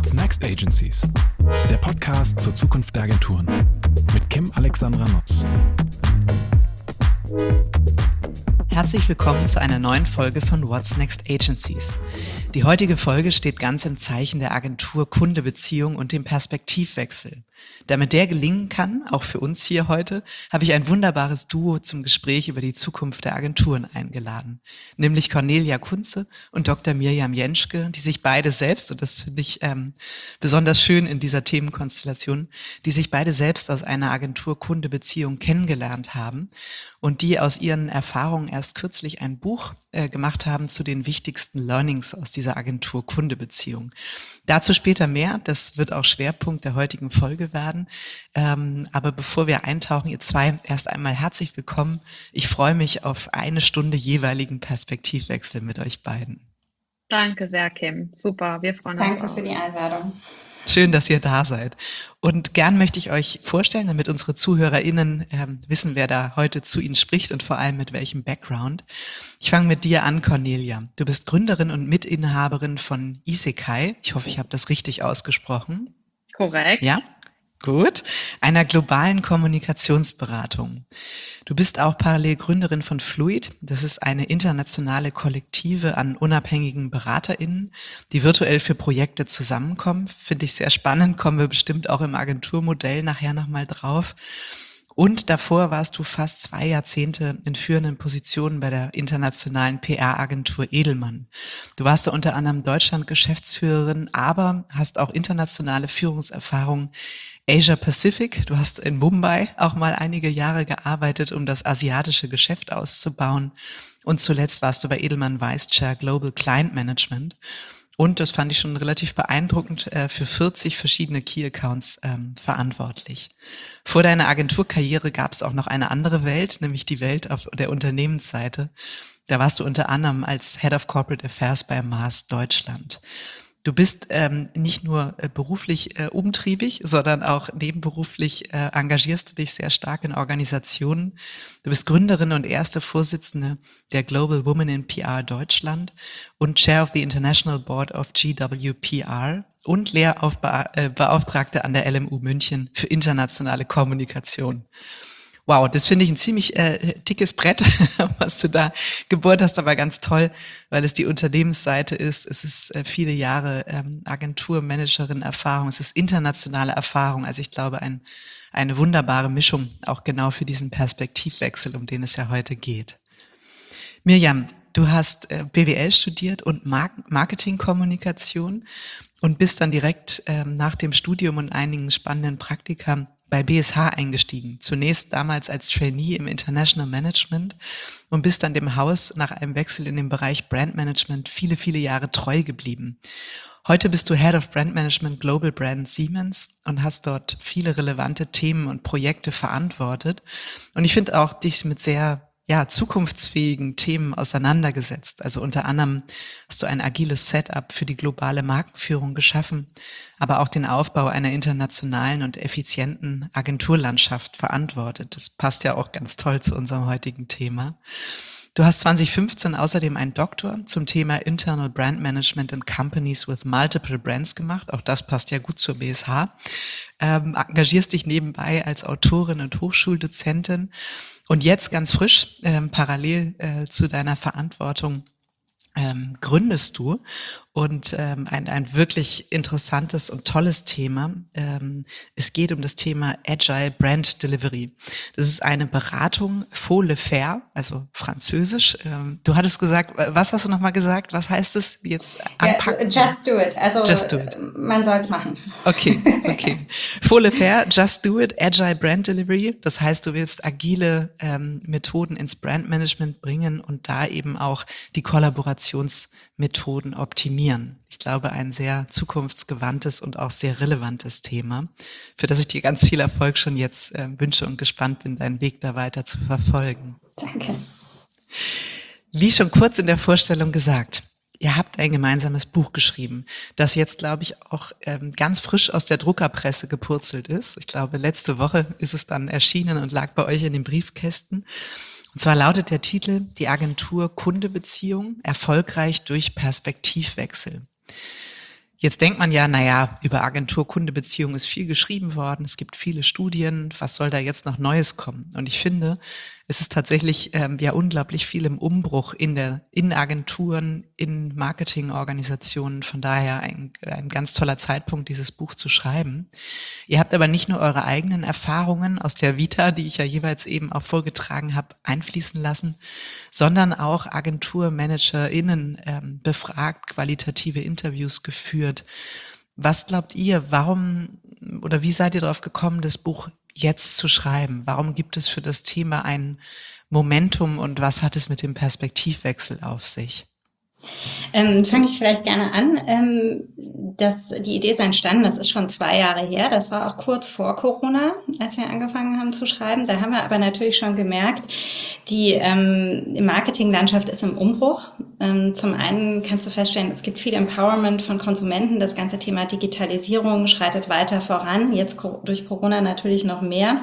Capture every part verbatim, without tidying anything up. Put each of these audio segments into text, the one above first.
What's Next Agencies? Der Podcast zur Zukunft der Agenturen mit Kim Alexandra Nutz. Herzlich willkommen zu einer neuen Folge von What's Next Agencies. Die heutige Folge steht ganz im Zeichen der Agentur-Kunde-Beziehung und dem Perspektivwechsel. Damit der gelingen kann, auch für uns hier heute, habe ich ein wunderbares Duo zum Gespräch über die Zukunft der Agenturen eingeladen. Nämlich Cornelia Kunze und Doktor Mirjam Jenschke, die sich beide selbst, und das finde ich ähm, besonders schön in dieser Themenkonstellation, die sich beide selbst aus einer Agentur-Kunde-Beziehung kennengelernt haben und die aus ihren Erfahrungen erst kürzlich ein Buch äh, gemacht haben zu den wichtigsten Learnings aus dieser Agentur-Kunde-Beziehung. Dazu später mehr, das wird auch Schwerpunkt der heutigen Folge werden. Ähm, aber bevor wir eintauchen, ihr zwei, erst einmal herzlich willkommen. Ich freue mich auf eine Stunde jeweiligen Perspektivwechsel mit euch beiden. Danke sehr, Kim. Super, wir freuen uns. Danke für die Einladung. Schön, dass ihr da seid. Und gern möchte ich euch vorstellen, damit unsere ZuhörerInnen äh, wissen, wer da heute zu Ihnen spricht und vor allem mit welchem Background. Ich fange mit dir an, Cornelia. Du bist Gründerin und Mitinhaberin von Isekai. Ich hoffe, ich habe das richtig ausgesprochen. Korrekt. Ja? Gut. Einer globalen Kommunikationsberatung. Du bist auch parallel Gründerin von Fluid. Das ist eine internationale Kollektive an unabhängigen BeraterInnen, die virtuell für Projekte zusammenkommen. Finde ich sehr spannend, kommen wir bestimmt auch im Agenturmodell nachher nochmal drauf. Und davor warst du fast zwei Jahrzehnte in führenden Positionen bei der internationalen P R-Agentur Edelmann. Du warst da unter anderem Deutschland-Geschäftsführerin, aber hast auch internationale Führungserfahrung Asia Pacific. Du hast in Mumbai auch mal einige Jahre gearbeitet, um das asiatische Geschäft auszubauen. Und zuletzt warst du bei Edelmann Vice Chair Global Client Management. Und das fand ich schon relativ beeindruckend, äh, für vierzig verschiedene Key Accounts ähm, verantwortlich. Vor deiner Agenturkarriere gab es auch noch eine andere Welt, nämlich die Welt auf der Unternehmensseite. Da warst du unter anderem als Head of Corporate Affairs bei Mars Deutschland. Du bist ähm, nicht nur äh, beruflich äh, umtriebig, sondern auch nebenberuflich äh, engagierst du dich sehr stark in Organisationen. Du bist Gründerin und erste Vorsitzende der Global Women in P R Deutschland und Chair of the International Board of G W P R und Lehrbeauftragte an der L M U München für internationale Kommunikation. Wow, das finde ich ein ziemlich äh, dickes Brett, was du da gebohrt hast, aber ganz toll, weil es die Unternehmensseite ist. Es ist äh, viele Jahre ähm, Agenturmanagerin-Erfahrung, es ist internationale Erfahrung. Also ich glaube, ein, eine wunderbare Mischung, auch genau für diesen Perspektivwechsel, um den es ja heute geht. Mirjam, du hast äh, B W L studiert und Mar- Marketingkommunikation und bist dann direkt ähm, nach dem Studium und einigen spannenden Praktika bei B S H eingestiegen. Zunächst damals als Trainee im International Management und bist dann dem Haus nach einem Wechsel in den Bereich Brandmanagement viele, viele Jahre treu geblieben. Heute bist du Head of Brand Management Global Brand Siemens und hast dort viele relevante Themen und Projekte verantwortet. Und ich finde auch dich mit sehr ja, zukunftsfähigen Themen auseinandergesetzt. Also unter anderem hast du ein agiles Setup für die globale Marktführung geschaffen, aber auch den Aufbau einer internationalen und effizienten Agenturlandschaft verantwortet. Das passt ja auch ganz toll zu unserem heutigen Thema. Du hast zwanzig fünfzehn außerdem einen Doktor zum Thema Internal Brand Management in Companies with Multiple Brands gemacht. Auch das passt ja gut zur B S H. Ähm, engagierst dich nebenbei als Autorin und Hochschuldozentin. Und jetzt ganz frisch, ähm, parallel äh, zu deiner Verantwortung, ähm, gründest du und ähm, ein, ein wirklich interessantes und tolles Thema. Ähm, es geht um das Thema Agile Brand Delivery. Das ist eine Beratung Faux le faire, also französisch. Ähm, du hattest gesagt, was hast du nochmal gesagt? Was heißt es jetzt? Anpacken? Ja, just do it. Also just do it. Man soll es machen. Okay, okay. Faux le faire, just do it, Agile Brand Delivery. Das heißt, du willst agile ähm, Methoden ins Brandmanagement bringen und da eben auch die Kollaborationsmethoden optimieren. Ich glaube, ein sehr zukunftsgewandtes und auch sehr relevantes Thema, für das ich dir ganz viel Erfolg schon jetzt äh, wünsche und gespannt bin, deinen Weg da weiter zu verfolgen. Danke. Wie schon kurz in der Vorstellung gesagt, ihr habt ein gemeinsames Buch geschrieben, das jetzt, glaube ich, auch ähm, ganz frisch aus der Druckerpresse gepurzelt ist. Ich glaube, letzte Woche ist es dann erschienen und lag bei euch in den Briefkästen. Und zwar lautet der Titel Die Agentur-Kunde-Beziehung erfolgreich durch Perspektivwechsel. Jetzt denkt man ja, naja, über Agentur-Kunde-Beziehung ist viel geschrieben worden, es gibt viele Studien, was soll da jetzt noch Neues kommen? Und ich finde, es ist tatsächlich ähm, ja unglaublich viel im Umbruch in der in Agenturen, in Marketingorganisationen. Von daher ein, ein ganz toller Zeitpunkt, dieses Buch zu schreiben. Ihr habt aber nicht nur eure eigenen Erfahrungen aus der Vita, die ich ja jeweils eben auch vorgetragen habe, einfließen lassen, sondern auch AgenturmanagerInnen ähm, befragt, qualitative Interviews geführt. Was glaubt ihr, warum oder wie seid ihr darauf gekommen, das Buch jetzt zu schreiben? Warum gibt es für das Thema ein Momentum und was hat es mit dem Perspektivwechsel auf sich? Ähm, fange ich vielleicht gerne an. Ähm, das, die Idee ist entstanden, das ist schon zwei Jahre her. Das war auch kurz vor Corona, als wir angefangen haben zu schreiben. Da haben wir aber natürlich schon gemerkt, die ähm, Marketinglandschaft ist im Umbruch. Ähm, zum einen kannst du feststellen, es gibt viel Empowerment von Konsumenten. Das ganze Thema Digitalisierung schreitet weiter voran. Jetzt co- durch Corona natürlich noch mehr.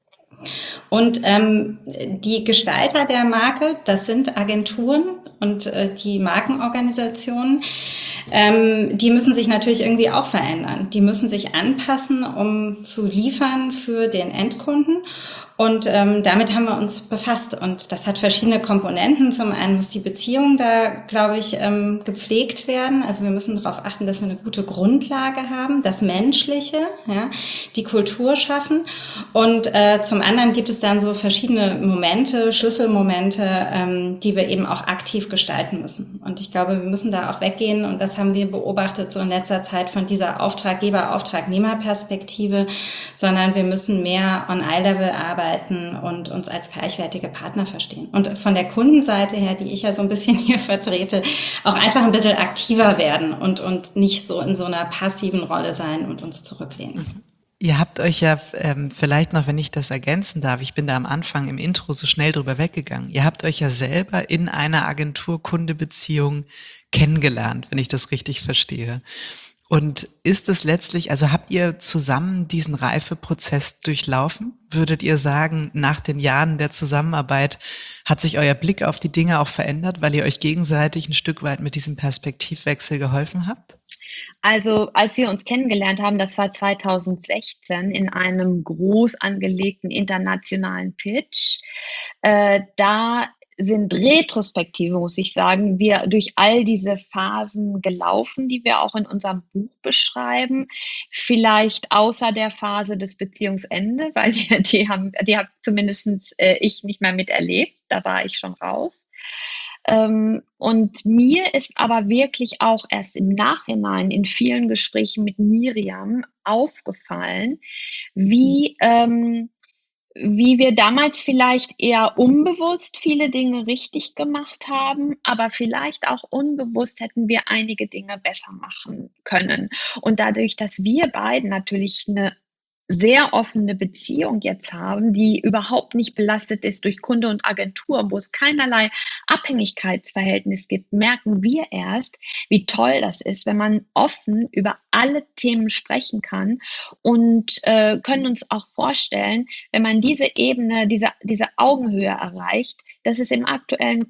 Und ähm, die Gestalter der Marke, das sind Agenturen und äh, die Markenorganisationen, ähm, die müssen sich natürlich irgendwie auch verändern. Die müssen sich anpassen, um zu liefern für den Endkunden. Und ähm, damit haben wir uns befasst. Und das hat verschiedene Komponenten. Zum einen muss die Beziehung da, glaube ich, ähm, gepflegt werden. Also wir müssen darauf achten, dass wir eine gute Grundlage haben, das Menschliche, ja, die Kultur schaffen. Und äh, zum anderen gibt es dann so verschiedene Momente, Schlüsselmomente, ähm, die wir eben auch aktiv gestalten müssen. Und ich glaube, wir müssen da auch weggehen. Und das haben wir beobachtet so in letzter Zeit von dieser Auftraggeber-Auftragnehmer-Perspektive, sondern wir müssen mehr on Eye-Level arbeiten und uns als gleichwertige Partner verstehen. Und von der Kundenseite her, die ich ja so ein bisschen hier vertrete, auch einfach ein bisschen aktiver werden und, und nicht so in so einer passiven Rolle sein und uns zurücklehnen. Mhm. Ihr habt euch ja ähm, vielleicht noch, wenn ich das ergänzen darf, ich bin da am Anfang im Intro so schnell drüber weggegangen. Ihr habt euch ja selber in einer Agentur-Kunde-Beziehung kennengelernt, wenn ich das richtig verstehe. Und ist es letztlich, also habt ihr zusammen diesen Reifeprozess durchlaufen? Würdet ihr sagen, nach den Jahren der Zusammenarbeit hat sich euer Blick auf die Dinge auch verändert, weil ihr euch gegenseitig ein Stück weit mit diesem Perspektivwechsel geholfen habt? Also als wir uns kennengelernt haben, das war zweitausendsechzehn in einem groß angelegten internationalen Pitch, äh, da sind retrospektive, muss ich sagen, wir durch all diese Phasen gelaufen, die wir auch in unserem Buch beschreiben. Vielleicht außer der Phase des Beziehungsende, weil die, die haben, die habe zumindest äh, ich nicht mehr miterlebt. Da war ich schon raus. Ähm, und mir ist aber wirklich auch erst im Nachhinein in vielen Gesprächen mit Miriam aufgefallen, wie ähm, wie wir damals vielleicht eher unbewusst viele Dinge richtig gemacht haben, aber vielleicht auch unbewusst hätten wir einige Dinge besser machen können. Und dadurch, dass wir beiden natürlich eine sehr offene Beziehung jetzt haben, die überhaupt nicht belastet ist durch Kunde und Agentur, wo es keinerlei Abhängigkeitsverhältnis gibt, merken wir erst, wie toll das ist, wenn man offen über alle Themen sprechen kann und äh, können uns auch vorstellen, wenn man diese Ebene, diese, diese Augenhöhe erreicht, dass es im aktuellen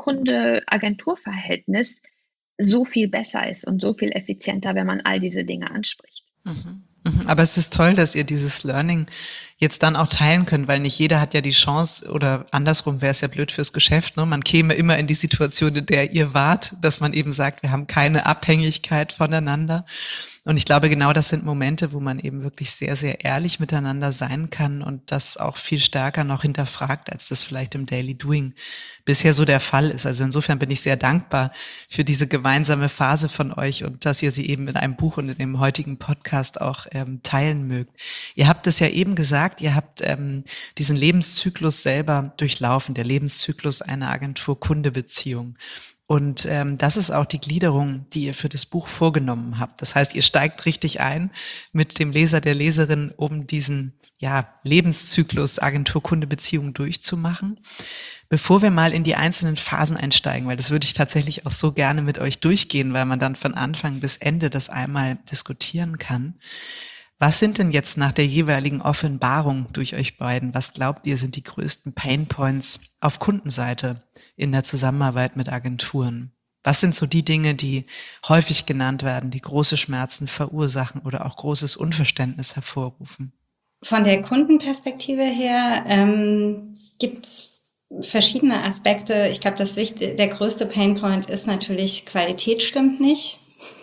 Kunde-Agentur-Verhältnis so viel besser ist und so viel effizienter, wenn man all diese Dinge anspricht. Mhm. Aber es ist toll, dass ihr dieses Learning jetzt dann auch teilen könnt, weil nicht jeder hat ja die Chance, oder andersrum wäre es ja blöd fürs Geschäft, ne? Man käme immer in die Situation, in der ihr wart, dass man eben sagt, wir haben keine Abhängigkeit voneinander. Und ich glaube, genau das sind Momente, wo man eben wirklich sehr, sehr ehrlich miteinander sein kann und das auch viel stärker noch hinterfragt, als das vielleicht im Daily Doing bisher so der Fall ist. Also insofern bin ich sehr dankbar für diese gemeinsame Phase von euch und dass ihr sie eben in einem Buch und in dem heutigen Podcast auch ähm, teilen mögt. Ihr habt es ja eben gesagt, ihr habt ähm, diesen Lebenszyklus selber durchlaufen, der Lebenszyklus einer Agentur-Kunde-Beziehung. Und ähm, das ist auch die Gliederung, die ihr für das Buch vorgenommen habt. Das heißt, ihr steigt richtig ein mit dem Leser, der Leserin, um diesen ja, Lebenszyklus Agentur-Kunde-Beziehung durchzumachen. Bevor wir mal in die einzelnen Phasen einsteigen, weil das würde ich tatsächlich auch so gerne mit euch durchgehen, weil man dann von Anfang bis Ende das einmal diskutieren kann. Was sind denn jetzt nach der jeweiligen Offenbarung durch euch beiden, was glaubt ihr, sind die größten Painpoints auf Kundenseite in der Zusammenarbeit mit Agenturen? Was sind so die Dinge, die häufig genannt werden, die große Schmerzen verursachen oder auch großes Unverständnis hervorrufen? Von der Kundenperspektive her ähm, gibt's verschiedene Aspekte. Ich glaube, das Wichtigste, der größte Painpoint ist natürlich, Qualität stimmt nicht.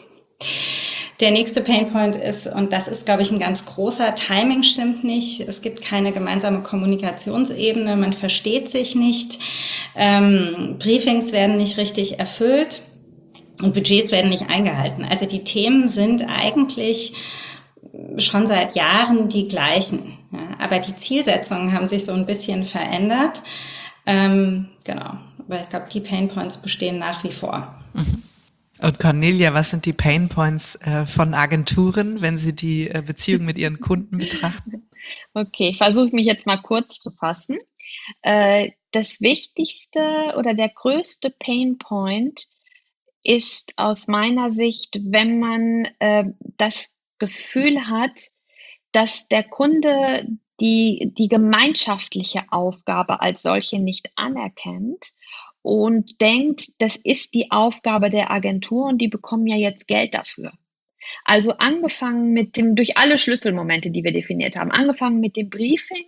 Der nächste Painpoint ist, und das ist, glaube ich, ein ganz großer, Timing stimmt nicht. Es gibt keine gemeinsame Kommunikationsebene, man versteht sich nicht, ähm, Briefings werden nicht richtig erfüllt und Budgets werden nicht eingehalten. Also die Themen sind eigentlich schon seit Jahren die gleichen. Ja, aber die Zielsetzungen haben sich so ein bisschen verändert. Ähm, genau, aber ich glaube, die Painpoints bestehen nach wie vor. Mhm. Und Cornelia, was sind die Painpoints äh, von Agenturen, wenn Sie die äh, Beziehung mit Ihren Kunden betrachten? Okay, ich versuche mich jetzt mal kurz zu fassen. Äh, das Wichtigste oder der größte Painpoint ist aus meiner Sicht, wenn man äh, das Gefühl hat, dass der Kunde die, die gemeinschaftliche Aufgabe als solche nicht anerkennt und denkt, das ist die Aufgabe der Agentur und die bekommen ja jetzt Geld dafür. Also angefangen mit dem, durch alle Schlüsselmomente, die wir definiert haben, angefangen mit dem Briefing,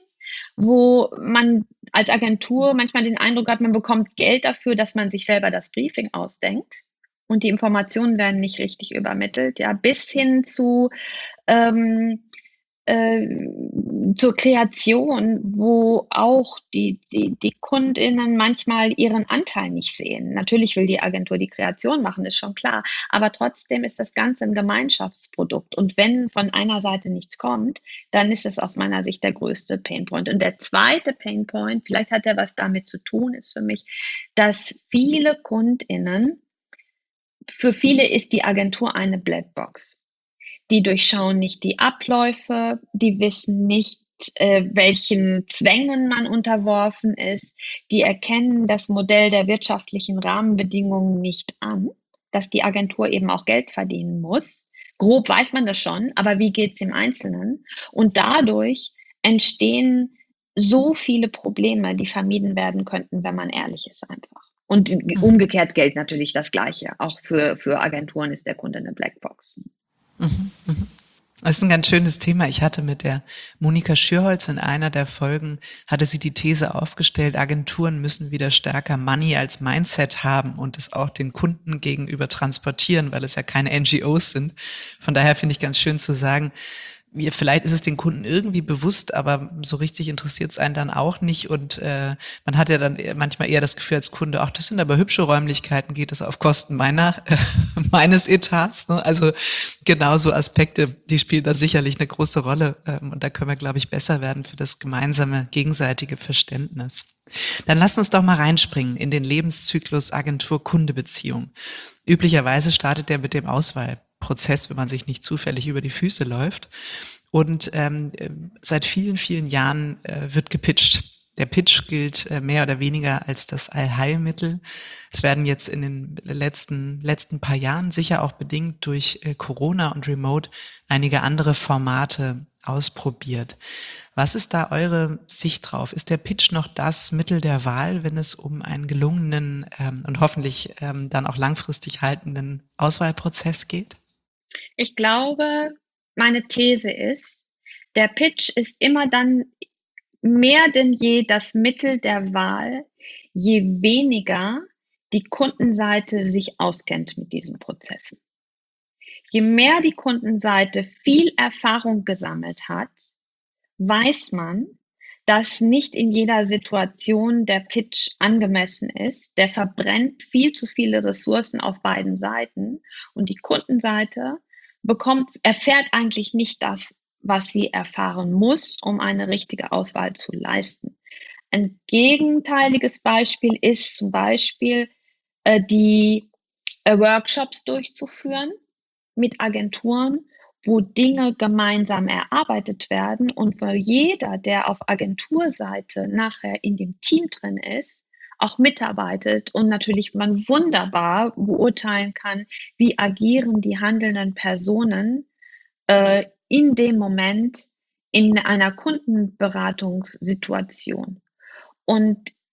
wo man als Agentur manchmal den Eindruck hat, man bekommt Geld dafür, dass man sich selber das Briefing ausdenkt und die Informationen werden nicht richtig übermittelt, ja, bis hin zu ähm, äh, zur Kreation, wo auch die, die, die KundInnen manchmal ihren Anteil nicht sehen. Natürlich will die Agentur die Kreation machen, ist schon klar, aber trotzdem ist das Ganze ein Gemeinschaftsprodukt und wenn von einer Seite nichts kommt, dann ist es aus meiner Sicht der größte Painpoint. Und der zweite Painpoint, vielleicht hat er was damit zu tun, ist für mich, dass viele KundInnen, für viele ist die Agentur eine Blackbox. Die durchschauen nicht die Abläufe, die wissen nicht, äh, welchen Zwängen man unterworfen ist, die erkennen das Modell der wirtschaftlichen Rahmenbedingungen nicht an, dass die Agentur eben auch Geld verdienen muss. Grob weiß man das schon, aber wie geht es im Einzelnen? Und dadurch entstehen so viele Probleme, die vermieden werden könnten, wenn man ehrlich ist einfach. Und umgekehrt gilt natürlich das Gleiche. Auch für, für Agenturen ist der Kunde eine Blackbox. Mhm, mhm. Das ist ein ganz schönes Thema. Ich hatte mit der Monika Schürholz in einer der Folgen, hatte sie die These aufgestellt, Agenturen müssen wieder stärker Money als Mindset haben und es auch den Kunden gegenüber transportieren, weil es ja keine N G Os sind. Von daher finde ich ganz schön zu sagen, wir, vielleicht ist es den Kunden irgendwie bewusst, aber so richtig interessiert es einen dann auch nicht und äh, man hat ja dann manchmal eher das Gefühl als Kunde, ach, das sind aber hübsche Räumlichkeiten, geht das auf Kosten meiner äh, meines Etats, ne? Also genauso Aspekte, die spielen da sicherlich eine große Rolle ähm, und da können wir, glaube ich, besser werden für das gemeinsame gegenseitige Verständnis. Dann lass uns doch mal reinspringen in den Lebenszyklus Agentur-Kunde-Beziehung. Üblicherweise startet der mit dem Auswahlprozess, wenn man sich nicht zufällig über die Füße läuft. Und ähm, seit vielen, vielen Jahren äh, wird gepitcht. Der Pitch gilt äh, mehr oder weniger als das Allheilmittel. Es werden jetzt in den letzten letzten paar Jahren, sicher auch bedingt durch äh, Corona und Remote, einige andere Formate ausprobiert. Was ist da eure Sicht drauf? Ist der Pitch noch das Mittel der Wahl, wenn es um einen gelungenen ähm, und hoffentlich ähm, dann auch langfristig haltenden Auswahlprozess geht? Ich glaube, meine These ist, der Pitch ist immer dann mehr denn je das Mittel der Wahl, je weniger die Kundenseite sich auskennt mit diesen Prozessen. Je mehr die Kundenseite viel Erfahrung gesammelt hat, weiß man, dass nicht in jeder Situation der Pitch angemessen ist. Der verbrennt viel zu viele Ressourcen auf beiden Seiten und die Kundenseite bekommt, erfährt eigentlich nicht das, was sie erfahren muss, um eine richtige Auswahl zu leisten. Ein gegenteiliges Beispiel ist zum Beispiel äh, die äh, Workshops durchzuführen mit Agenturen, wo Dinge gemeinsam erarbeitet werden und wo jeder, der auf Agenturseite nachher in dem Team drin ist, auch mitarbeitet und natürlich man wunderbar beurteilen kann, wie agieren die handelnden Personen äh, in dem Moment in einer Kundenberatungssituation. Und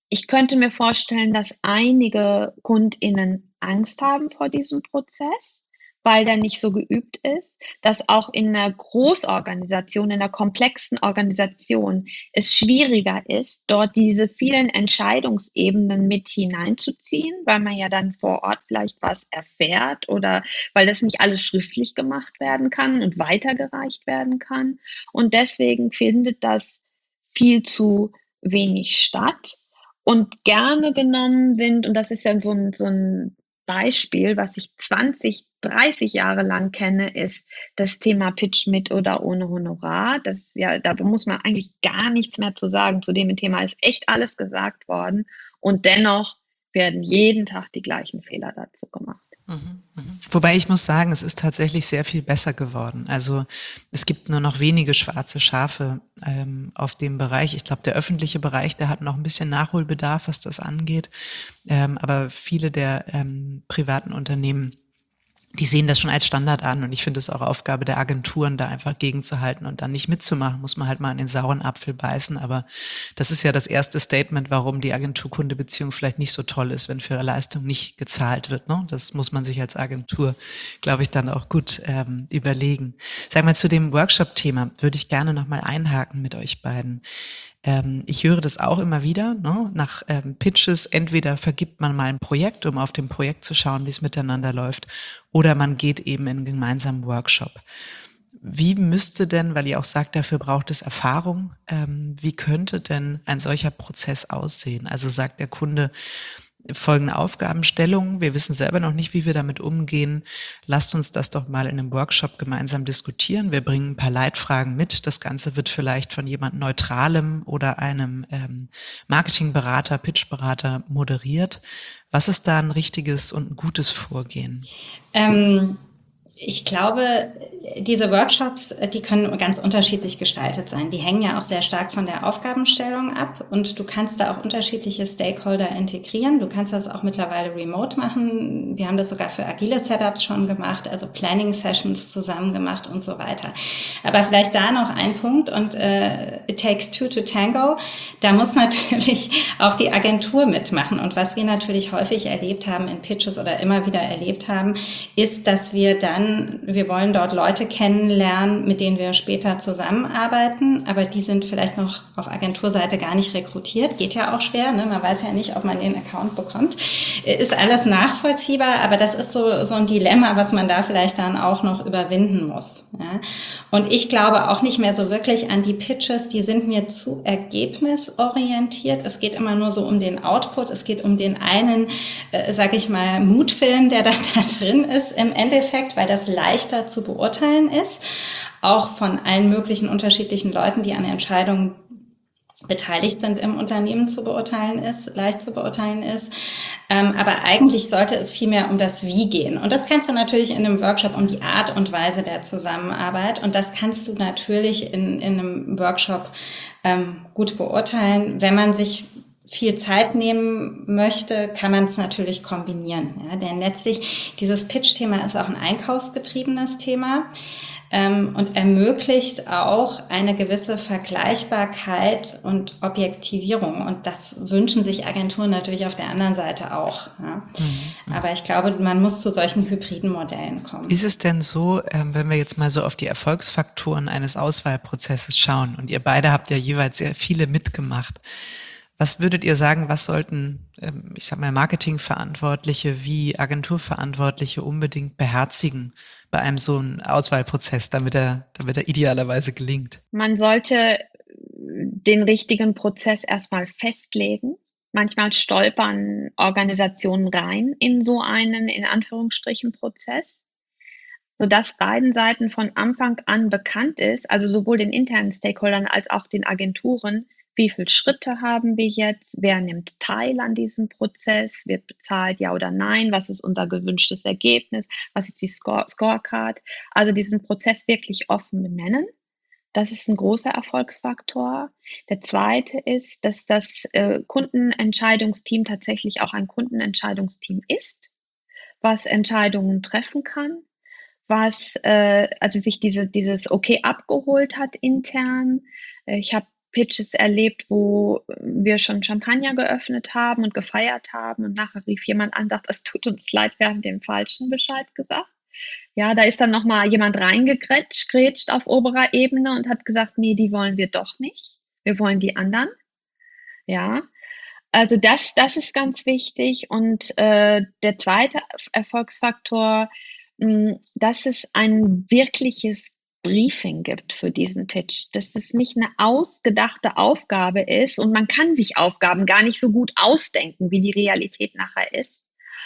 Ich könnte mir vorstellen, dass einige KundInnen Angst haben vor diesem Prozess, weil der nicht so geübt ist, dass auch in einer Großorganisation, in einer komplexen Organisation es schwieriger ist, dort diese vielen Entscheidungsebenen mit hineinzuziehen, weil man ja dann vor Ort vielleicht was erfährt oder weil das nicht alles schriftlich gemacht werden kann und weitergereicht werden kann. Und deswegen findet das viel zu wenig statt. Und gerne genommen sind, und das ist ja so ein, so ein Beispiel, was ich zwanzig, dreißig Jahre lang kenne, ist das Thema Pitch mit oder ohne Honorar. Das ist ja, da muss man eigentlich gar nichts mehr zu sagen. Zu dem Thema ist echt alles gesagt worden. Und dennoch werden jeden Tag die gleichen Fehler dazu gemacht. Mhm, mhm. Wobei ich muss sagen, es ist tatsächlich sehr viel besser geworden. Also es gibt nur noch wenige schwarze Schafe ähm, auf dem Bereich. Ich glaube, der öffentliche Bereich, der hat noch ein bisschen Nachholbedarf, was das angeht. Ähm, aber viele der ähm, privaten Unternehmen, die sehen das schon als Standard an, und ich finde es auch Aufgabe der Agenturen, da einfach gegenzuhalten und dann nicht mitzumachen. Muss man halt mal an den sauren Apfel beißen, aber das ist ja das erste Statement, warum die Agentur-Kunde-Beziehung vielleicht nicht so toll ist, wenn für Leistung nicht gezahlt wird. Ne? Das muss man sich als Agentur, glaube ich, dann auch gut ähm, überlegen. Sag mal, zu dem Workshop-Thema würde ich gerne nochmal einhaken mit euch beiden. Ähm, ich höre das auch immer wieder, ne? Nach ähm, Pitches, entweder vergibt man mal ein Projekt, um auf dem Projekt zu schauen, wie es miteinander läuft, oder man geht eben in einen gemeinsamen Workshop. Wie müsste denn, weil ihr auch sagt, dafür braucht es Erfahrung, ähm, wie könnte denn ein solcher Prozess aussehen? Also sagt der Kunde, folgende Aufgabenstellung, wir wissen selber noch nicht, wie wir damit umgehen, lasst uns das doch mal in einem Workshop gemeinsam diskutieren. Wir bringen ein paar Leitfragen mit. Das Ganze wird vielleicht von jemand Neutralem oder einem ähm, Marketingberater, Pitchberater moderiert. Was ist da ein richtiges und ein gutes Vorgehen? Ähm Ich glaube, diese Workshops, die können ganz unterschiedlich gestaltet sein. Die hängen ja auch sehr stark von der Aufgabenstellung ab, und du kannst da auch unterschiedliche Stakeholder integrieren. Du kannst das auch mittlerweile remote machen. Wir haben das sogar für agile Setups schon gemacht, also Planning Sessions zusammen gemacht und so weiter. Aber vielleicht da noch ein Punkt, und äh, it takes two to tango. Da muss natürlich auch die Agentur mitmachen. Und was wir natürlich häufig erlebt haben in Pitches oder immer wieder erlebt haben, ist, dass wir dann wir wollen dort Leute kennenlernen, mit denen wir später zusammenarbeiten, aber die sind vielleicht noch auf Agenturseite gar nicht rekrutiert. Geht ja auch schwer, ne? Man weiß ja nicht, ob man den Account bekommt. Ist alles nachvollziehbar, aber das ist so, so ein Dilemma, was man da vielleicht dann auch noch überwinden muss. Ja? Und ich glaube auch nicht mehr so wirklich an die Pitches, die sind mir zu ergebnisorientiert. Es geht immer nur so um den Output, es geht um den einen, äh, sag ich mal, Mutfilm, der da, da drin ist im Endeffekt, weil das leichter zu beurteilen ist, auch von allen möglichen unterschiedlichen Leuten, die an Entscheidungen beteiligt sind im Unternehmen, zu beurteilen ist, leicht zu beurteilen ist. Ähm, aber eigentlich sollte es vielmehr um das Wie gehen. Und das kannst du natürlich in einem Workshop um die Art und Weise der Zusammenarbeit. Und das kannst du natürlich in, in einem Workshop ähm, gut beurteilen. Wenn man sich viel Zeit nehmen möchte, kann man es natürlich kombinieren. Ja, denn letztlich, dieses Pitch-Thema ist auch ein einkaufsgetriebenes Thema ähm, und ermöglicht auch eine gewisse Vergleichbarkeit und Objektivierung. Und das wünschen sich Agenturen natürlich auf der anderen Seite auch. Ja. Mhm. Aber ich glaube, man muss zu solchen hybriden Modellen kommen. Ist es denn so, ähm, wenn wir jetzt mal so auf die Erfolgsfaktoren eines Auswahlprozesses schauen, und ihr beide habt ja jeweils sehr viele mitgemacht, was würdet ihr sagen, was sollten, ich sag mal, Marketingverantwortliche wie Agenturverantwortliche unbedingt beherzigen bei einem so einen Auswahlprozess, damit er, damit er idealerweise gelingt? Man sollte den richtigen Prozess erstmal festlegen. Manchmal stolpern Organisationen rein in so einen, in Anführungsstrichen, Prozess, sodass beiden Seiten von Anfang an bekannt ist, also sowohl den internen Stakeholdern als auch den Agenturen, wie viele Schritte haben wir jetzt, wer nimmt teil an diesem Prozess, wird bezahlt, ja oder nein, was ist unser gewünschtes Ergebnis, was ist die Score Scorecard, also diesen Prozess wirklich offen benennen. Das ist ein großer Erfolgsfaktor. Der zweite ist, dass das äh, Kundenentscheidungsteam tatsächlich auch ein Kundenentscheidungsteam ist, was Entscheidungen treffen kann, was äh, also sich diese, dieses Okay abgeholt hat intern. Ich habe Pitches erlebt, wo wir schon Champagner geöffnet haben und gefeiert haben und nachher rief jemand an, sagt, es tut uns leid, wir haben den falschen Bescheid gesagt. Ja, da ist dann nochmal jemand reingegrätscht grätscht auf oberer Ebene und hat gesagt, nee, die wollen wir doch nicht. Wir wollen die anderen. Ja, also das, das ist ganz wichtig. Und äh, der zweite Erfolgsfaktor, mh, dass es ein wirkliches Briefing gibt für diesen Pitch, dass es nicht eine ausgedachte Aufgabe ist und man kann sich Aufgaben gar nicht so gut ausdenken, wie die Realität nachher ist.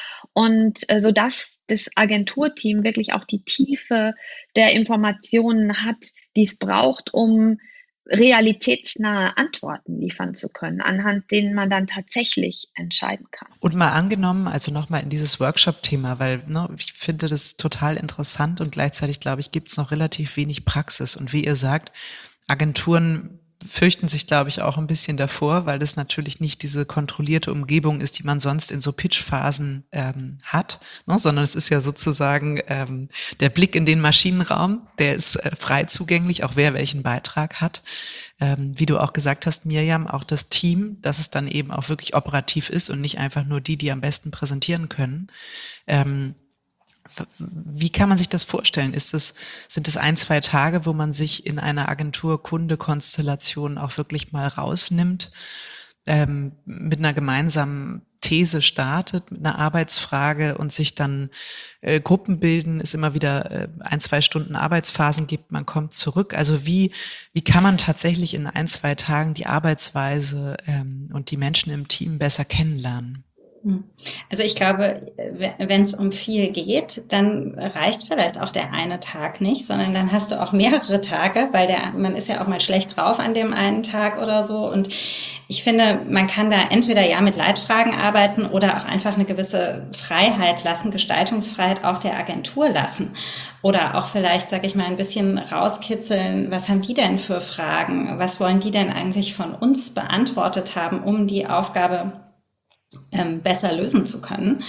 Und äh, so dass das Agenturteam wirklich auch die Tiefe der Informationen hat, die es braucht, um realitätsnahe Antworten liefern zu können, anhand denen man dann tatsächlich entscheiden kann. Und mal angenommen, also nochmal in dieses Workshop-Thema, weil ne, ich finde das total interessant und gleichzeitig, glaube ich, gibt es noch relativ wenig Praxis. Und wie ihr sagt, Agenturen fürchten sich, glaube ich, auch ein bisschen davor, weil das natürlich nicht diese kontrollierte Umgebung ist, die man sonst in so Pitch-Phasen ähm, hat, ne? Sondern es ist ja sozusagen ähm, der Blick in den Maschinenraum, der ist äh, frei zugänglich, auch wer welchen Beitrag hat. Ähm, wie du auch gesagt hast, Mirjam, auch das Team, dass es dann eben auch wirklich operativ ist und nicht einfach nur die, die am besten präsentieren können. Ähm, Wie kann man sich das vorstellen? Ist es, sind es ein, zwei Tage, wo man sich in einer Agentur-Kunde-Konstellation auch wirklich mal rausnimmt, ähm, mit einer gemeinsamen These startet, mit einer Arbeitsfrage und sich dann äh, Gruppen bilden, es immer wieder äh, ein, zwei Stunden Arbeitsphasen gibt, man kommt zurück. Also wie, wie kann man tatsächlich in ein, zwei Tagen die Arbeitsweise ähm, und die Menschen im Team besser kennenlernen? Also ich glaube, wenn es um viel geht, dann reicht vielleicht auch der eine Tag nicht, sondern dann hast du auch mehrere Tage, weil der man ist ja auch mal schlecht drauf an dem einen Tag oder so. Und ich finde, man kann da entweder ja mit Leitfragen arbeiten oder auch einfach eine gewisse Freiheit lassen, Gestaltungsfreiheit auch der Agentur lassen. Oder auch vielleicht, sag ich mal, ein bisschen rauskitzeln, was haben die denn für Fragen? Was wollen die denn eigentlich von uns beantwortet haben, um die Aufgabe Ähm, besser lösen zu können.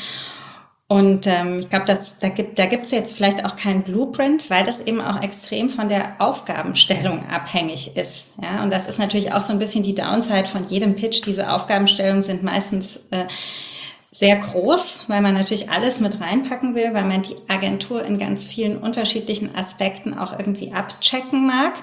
Und ähm, ich glaube, dass da gibt da gibt's jetzt vielleicht auch keinen Blueprint, weil das eben auch extrem von der Aufgabenstellung abhängig ist. Ja, und das ist natürlich auch so ein bisschen die Downside von jedem Pitch. Diese Aufgabenstellungen sind meistens äh, sehr groß, weil man natürlich alles mit reinpacken will, weil man die Agentur in ganz vielen unterschiedlichen Aspekten auch irgendwie abchecken mag.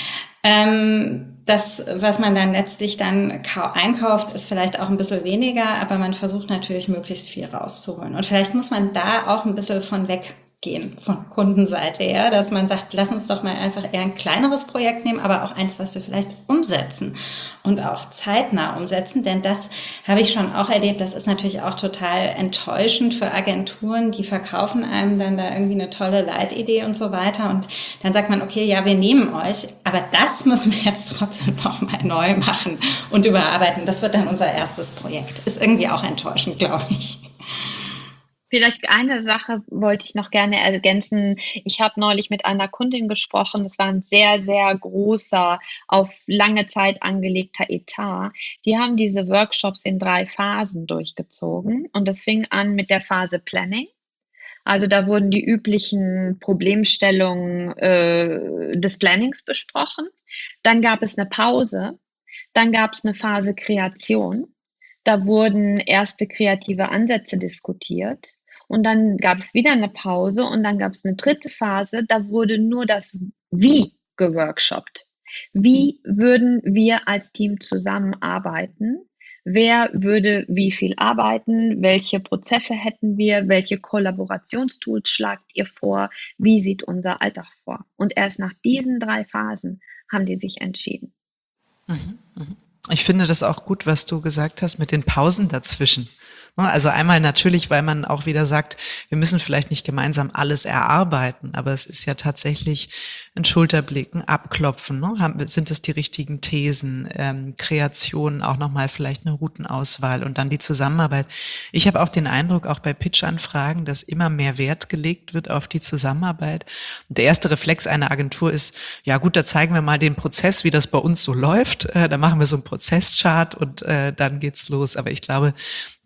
Ähm, das, was man dann letztlich dann einkauft, ist vielleicht auch ein bisschen weniger, aber man versucht natürlich möglichst viel rauszuholen. Und vielleicht muss man da auch ein bisschen von weggehen, von Kundenseite her, dass man sagt, lass uns doch mal einfach eher ein kleineres Projekt nehmen, aber auch eins, was wir vielleicht umsetzen und auch zeitnah umsetzen, denn das habe ich schon auch erlebt, das ist natürlich auch total enttäuschend für Agenturen, die verkaufen einem dann da irgendwie eine tolle Leitidee und so weiter und dann sagt man, okay, ja, wir nehmen euch, aber das müssen wir jetzt trotzdem noch mal neu machen und überarbeiten. Das wird dann unser erstes Projekt. Ist irgendwie auch enttäuschend, glaube ich. Vielleicht eine Sache wollte ich noch gerne ergänzen. Ich habe neulich mit einer Kundin gesprochen. Das war ein sehr, sehr großer, auf lange Zeit angelegter Etat. Die haben diese Workshops in drei Phasen durchgezogen. Und das fing an mit der Phase Planning. Also da wurden die üblichen Problemstellungen äh, des Plannings besprochen. Dann gab es eine Pause. Dann gab es eine Phase Kreation. Da wurden erste kreative Ansätze diskutiert. Und dann gab es wieder eine Pause und dann gab es eine dritte Phase, da wurde nur das Wie geworkshoppt. Wie würden wir als Team zusammenarbeiten? Wer würde wie viel arbeiten? Welche Prozesse hätten wir? Welche Kollaborationstools schlagt ihr vor? Wie sieht unser Alltag vor? Und erst nach diesen drei Phasen haben die sich entschieden. Mhm, mhm. Ich finde das auch gut, was du gesagt hast mit den Pausen dazwischen. Also einmal natürlich, weil man auch wieder sagt, wir müssen vielleicht nicht gemeinsam alles erarbeiten, aber es ist ja tatsächlich ein Schulterblick, ein Abklopfen. Ne? Sind es die richtigen Thesen, ähm, Kreation, auch nochmal vielleicht eine Routenauswahl und dann die Zusammenarbeit. Ich habe auch den Eindruck, auch bei Pitch-Anfragen, dass immer mehr Wert gelegt wird auf die Zusammenarbeit. Und der erste Reflex einer Agentur ist, ja gut, da zeigen wir mal den Prozess, wie das bei uns so läuft. Äh, da machen wir so einen Prozesschart und äh, dann geht's los. Aber ich glaube, die spannende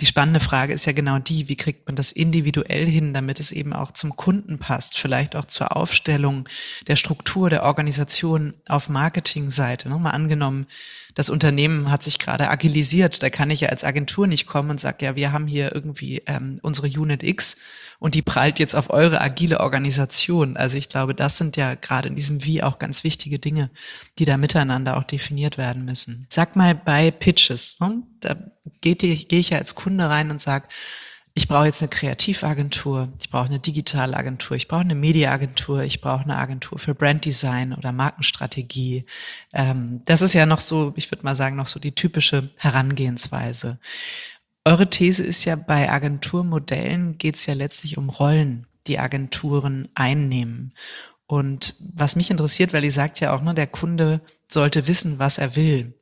Frage ist ja genau die, wie kriegt man das individuell hin, damit es eben auch zum Kunden passt, vielleicht auch zur Aufstellung der Struktur der Organisation auf Marketingseite. Ne? Mal angenommen, das Unternehmen hat sich gerade agilisiert, da kann ich ja als Agentur nicht kommen und sage, ja, wir haben hier irgendwie ähm, unsere Unit X und die prallt jetzt auf eure agile Organisation. Also ich glaube, das sind ja gerade in diesem Wie auch ganz wichtige Dinge, die da miteinander auch definiert werden müssen. Sag mal, bei Pitches, ne? Da gehe geh ich ja als Kunde rein und sage, ich brauche jetzt eine Kreativagentur, ich brauche eine Digitalagentur, ich brauche eine Mediaagentur, ich brauche eine Agentur für Branddesign oder Markenstrategie. Ähm, das ist ja noch so, ich würde mal sagen, noch so die typische Herangehensweise. Eure These ist ja, bei Agenturmodellen geht es ja letztlich um Rollen, die Agenturen einnehmen. Und was mich interessiert, weil ihr sagt ja auch, ne, der Kunde sollte wissen, was er will.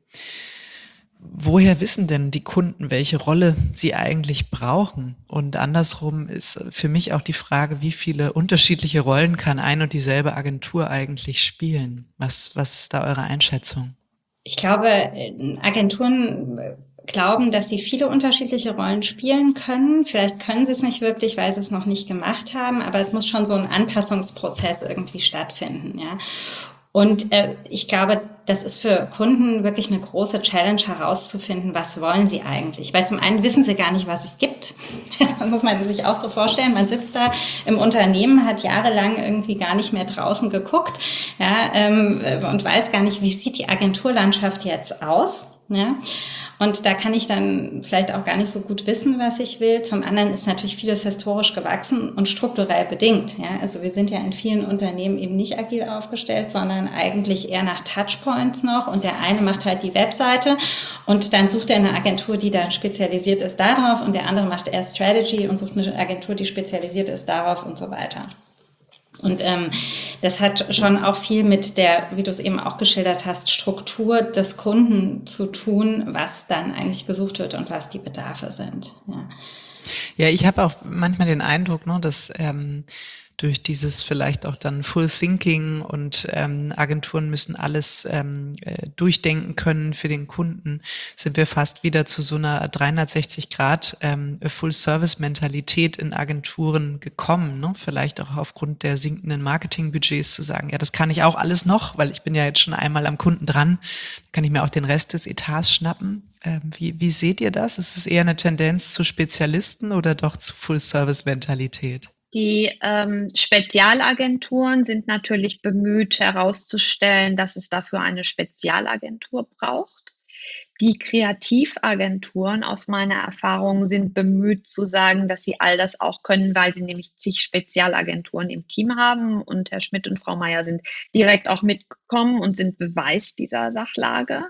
Woher wissen denn die Kunden, welche Rolle sie eigentlich brauchen? Und andersrum ist für mich auch die Frage, wie viele unterschiedliche Rollen kann ein und dieselbe Agentur eigentlich spielen? Was, was ist da eure Einschätzung? Ich glaube, Agenturen glauben, dass sie viele unterschiedliche Rollen spielen können. Vielleicht können sie es nicht wirklich, weil sie es noch nicht gemacht haben, aber es muss schon so ein Anpassungsprozess irgendwie stattfinden, ja. Und äh, ich glaube, das ist für Kunden wirklich eine große Challenge herauszufinden, was wollen sie eigentlich? Weil zum einen wissen sie gar nicht, was es gibt. Das muss man sich auch so vorstellen. Man sitzt da im Unternehmen, hat jahrelang irgendwie gar nicht mehr draußen geguckt, ja, ähm, und weiß gar nicht, wie sieht die Agenturlandschaft jetzt aus, ja. Und da kann ich dann vielleicht auch gar nicht so gut wissen, was ich will. Zum anderen ist natürlich vieles historisch gewachsen und strukturell bedingt. Ja, also wir sind ja in vielen Unternehmen eben nicht agil aufgestellt, sondern eigentlich eher nach Touchpoints noch. Und der eine macht halt die Webseite und dann sucht er eine Agentur, die dann spezialisiert ist darauf. Und der andere macht eher Strategy und sucht eine Agentur, die spezialisiert ist darauf und so weiter. Und ähm, das hat schon auch viel mit der, wie du es eben auch geschildert hast, Struktur des Kunden zu tun, was dann eigentlich gesucht wird und was die Bedarfe sind. Ja, ja, ich habe auch manchmal den Eindruck, ne, dass ähm, durch dieses vielleicht auch dann Full Thinking und ähm, Agenturen müssen alles ähm, äh, durchdenken können für den Kunden, sind wir fast wieder zu so einer dreihundertsechzig Grad ähm, Full-Service-Mentalität in Agenturen gekommen. Ne? Vielleicht auch aufgrund der sinkenden Marketingbudgets zu sagen, ja, das kann ich auch alles noch, weil ich bin ja jetzt schon einmal am Kunden dran, kann ich mir auch den Rest des Etats schnappen. Ähm, wie, wie seht ihr das? Ist es eher eine Tendenz zu Spezialisten oder doch zu Full-Service-Mentalität? Die ähm, Spezialagenturen sind natürlich bemüht herauszustellen, dass es dafür eine Spezialagentur braucht. Die Kreativagenturen aus meiner Erfahrung sind bemüht zu sagen, dass sie all das auch können, weil sie nämlich zig Spezialagenturen im Team haben. Und Herr Schmidt und Frau Meier sind direkt auch mitgekommen und sind Beweis dieser Sachlage.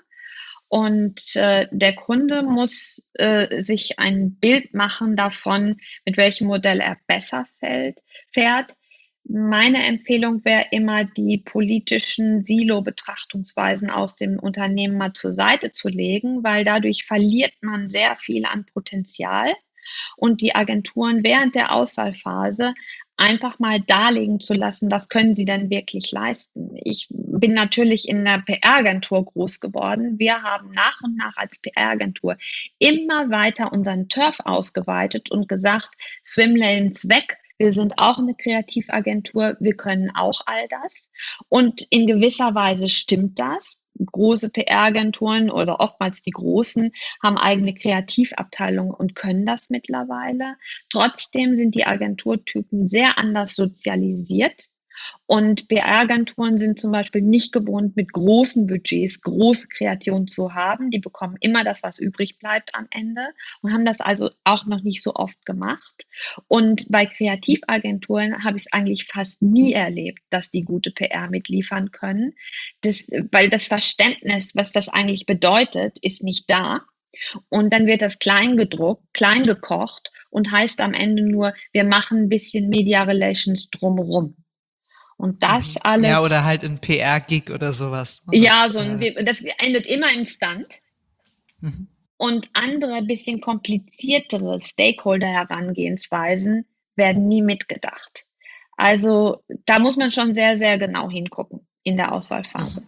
Und äh, der Kunde muss äh, sich ein Bild machen davon, mit welchem Modell er besser fällt, fährt. Meine Empfehlung wäre immer, die politischen Silo-Betrachtungsweisen aus dem Unternehmen mal zur Seite zu legen, weil dadurch verliert man sehr viel an Potenzial und die Agenturen während der Auswahlphase einfach mal darlegen zu lassen, was können sie denn wirklich leisten. Ich bin natürlich in der P R-Agentur groß geworden. Wir haben nach und nach als P R-Agentur immer weiter unseren Turf ausgeweitet und gesagt, Swimlanes weg. Wir sind auch eine Kreativagentur, wir können auch all das. Und in gewisser Weise stimmt das. Große P R-Agenturen oder oftmals die großen haben eigene Kreativabteilungen und können das mittlerweile. Trotzdem sind die Agenturtypen sehr anders sozialisiert. Und P R-Agenturen sind zum Beispiel nicht gewohnt, mit großen Budgets große Kreation zu haben. Die bekommen immer das, was übrig bleibt am Ende und haben das also auch noch nicht so oft gemacht. Und bei Kreativagenturen habe ich es eigentlich fast nie erlebt, dass die gute P R mitliefern können. Das, weil das Verständnis, was das eigentlich bedeutet, ist nicht da. Und dann wird das klein gedruckt, klein gekocht und heißt am Ende nur, wir machen ein bisschen Media Relations drumherum. Und das alles. Ja, oder halt ein P R-Gig oder sowas. Das, ja, so ein, äh, das endet immer im Stunt. Mhm. Und andere, bisschen kompliziertere Stakeholder-Herangehensweisen werden nie mitgedacht. Also da muss man schon sehr, sehr genau hingucken in der Auswahlphase.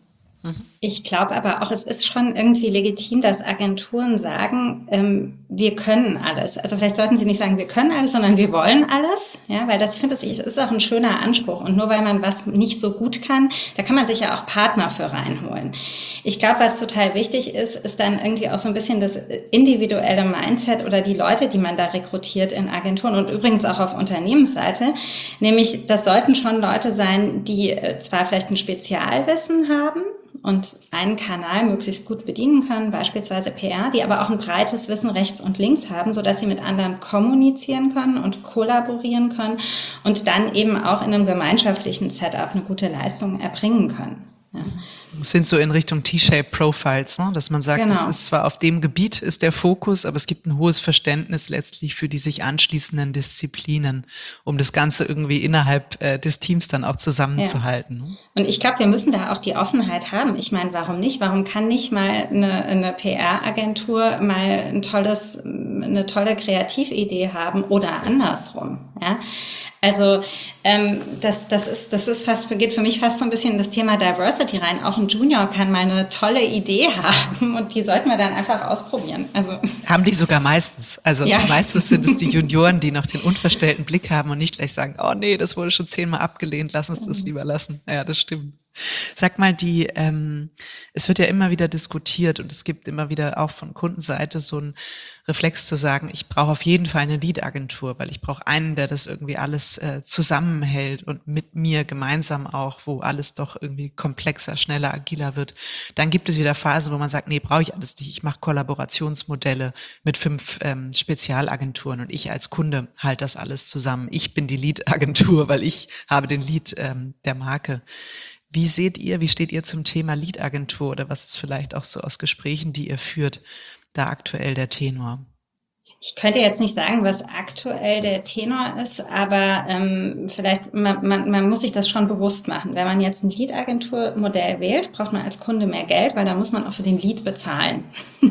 Ich glaube aber auch, es ist schon irgendwie legitim, dass Agenturen sagen, ähm, wir können alles. Also vielleicht sollten sie nicht sagen, wir können alles, sondern wir wollen alles. Ja, weil das, ich finde, das ist auch ein schöner Anspruch. Und nur weil man was nicht so gut kann, da kann man sich ja auch Partner für reinholen. Ich glaube, was total wichtig ist, ist dann irgendwie auch so ein bisschen das individuelle Mindset oder die Leute, die man da rekrutiert in Agenturen und übrigens auch auf Unternehmensseite. Nämlich, das sollten schon Leute sein, die zwar vielleicht ein Spezialwissen haben, und einen Kanal möglichst gut bedienen können, beispielsweise P R, die aber auch ein breites Wissen rechts und links haben, sodass sie mit anderen kommunizieren können und kollaborieren können und dann eben auch in einem gemeinschaftlichen Setup eine gute Leistung erbringen können. Ja. Das sind so in Richtung T-Shape Profiles, ne? Dass man sagt, Genau. es ist zwar auf dem Gebiet ist der Fokus, aber es gibt ein hohes Verständnis letztlich für die sich anschließenden Disziplinen, um das Ganze irgendwie innerhalb äh, des Teams dann auch zusammenzuhalten. Ja. Ne? Und ich glaube, wir müssen da auch die Offenheit haben. Ich meine, warum nicht? Warum kann nicht mal eine, eine P R-Agentur mal ein tolles, eine tolle Kreatividee haben oder andersrum? Ja. Also ähm, das, das ist, das ist fast, geht für mich fast so ein bisschen in das Thema Diversity rein. Auch ein Junior kann mal eine tolle Idee haben und die sollten wir dann einfach ausprobieren. Also haben die sogar meistens. Also ja. meistens sind es die Junioren, die noch den unverstellten Blick haben und nicht gleich sagen, oh nee, das wurde schon zehnmal abgelehnt, lass uns das lieber lassen. Ja, das stimmt. Sag mal, die, ähm, es wird ja immer wieder diskutiert und es gibt immer wieder auch von Kundenseite so einen Reflex zu sagen, ich brauche auf jeden Fall eine Lead-Agentur, weil ich brauche einen, der das irgendwie alles äh, zusammenhält und mit mir gemeinsam auch, wo alles doch irgendwie komplexer, schneller, agiler wird. Dann gibt es wieder Phasen, wo man sagt, nee, brauche ich alles nicht. Ich mache Kollaborationsmodelle mit fünf ähm, Spezialagenturen und ich als Kunde halte das alles zusammen. Ich bin die Lead-Agentur, weil ich habe den Lead ähm, der Marke. Wie seht ihr, wie steht ihr zum Thema Lead-Agentur oder was ist vielleicht auch so aus Gesprächen, die ihr führt, da aktuell der Tenor? Ich könnte jetzt nicht sagen, was aktuell der Tenor ist, aber ähm, vielleicht, man, man, man muss sich das schon bewusst machen. Wenn man jetzt ein Lead-Agentur-Modell wählt, braucht man als Kunde mehr Geld, weil da muss man auch für den Lead bezahlen.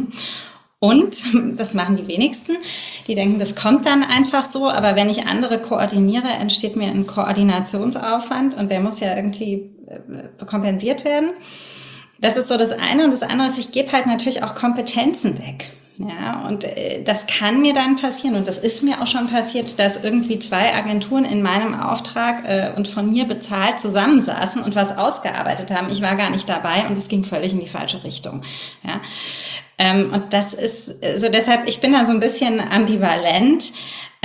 Und, das machen die wenigsten, die denken, das kommt dann einfach so, aber wenn ich andere koordiniere, entsteht mir ein Koordinationsaufwand und der muss ja irgendwie äh, kompensiert werden. Das ist so das eine. Und das andere ist, ich gebe halt natürlich auch Kompetenzen weg. Ja, und äh, das kann mir dann passieren und das ist mir auch schon passiert, dass irgendwie zwei Agenturen in meinem Auftrag äh, und von mir bezahlt zusammensaßen und was ausgearbeitet haben. Ich war gar nicht dabei und es ging völlig in die falsche Richtung. Ja. Ähm, und das ist, also deshalb, ich bin da so ein bisschen ambivalent.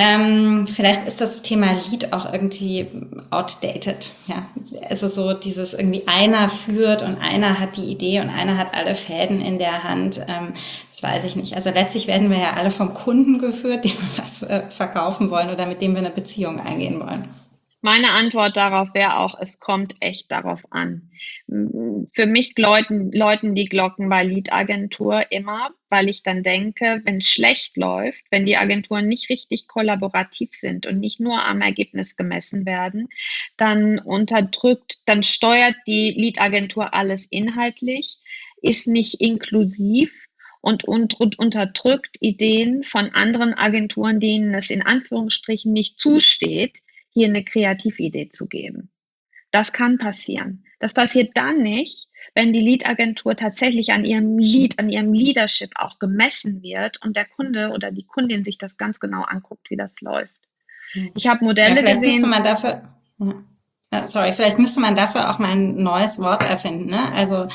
Ähm, vielleicht ist das Thema Lead auch irgendwie outdated, ja. Also so dieses irgendwie einer führt und einer hat die Idee und einer hat alle Fäden in der Hand, ähm, das weiß ich nicht. Also letztlich werden wir ja alle vom Kunden geführt, dem wir was äh, verkaufen wollen oder mit dem wir eine Beziehung eingehen wollen. Meine Antwort darauf wäre auch, es kommt echt darauf an. Für mich läuten, läuten die Glocken bei Lead-Agentur immer, weil ich dann denke, wenn es schlecht läuft, wenn die Agenturen nicht richtig kollaborativ sind und nicht nur am Ergebnis gemessen werden, dann unterdrückt, dann steuert die Lead-Agentur alles inhaltlich, ist nicht inklusiv und, und, und unterdrückt Ideen von anderen Agenturen, denen es in Anführungsstrichen nicht zusteht, hier eine Kreatividee zu geben. Das kann passieren. Das passiert dann nicht, wenn die Lead-Agentur tatsächlich an ihrem Lead, an ihrem Leadership auch gemessen wird und der Kunde oder die Kundin sich das ganz genau anguckt, wie das läuft. Ich habe Modelle ja, vielleicht gesehen. Müsste man dafür, ja, sorry, vielleicht müsste man dafür auch mal ein neues Wort erfinden, ne? Also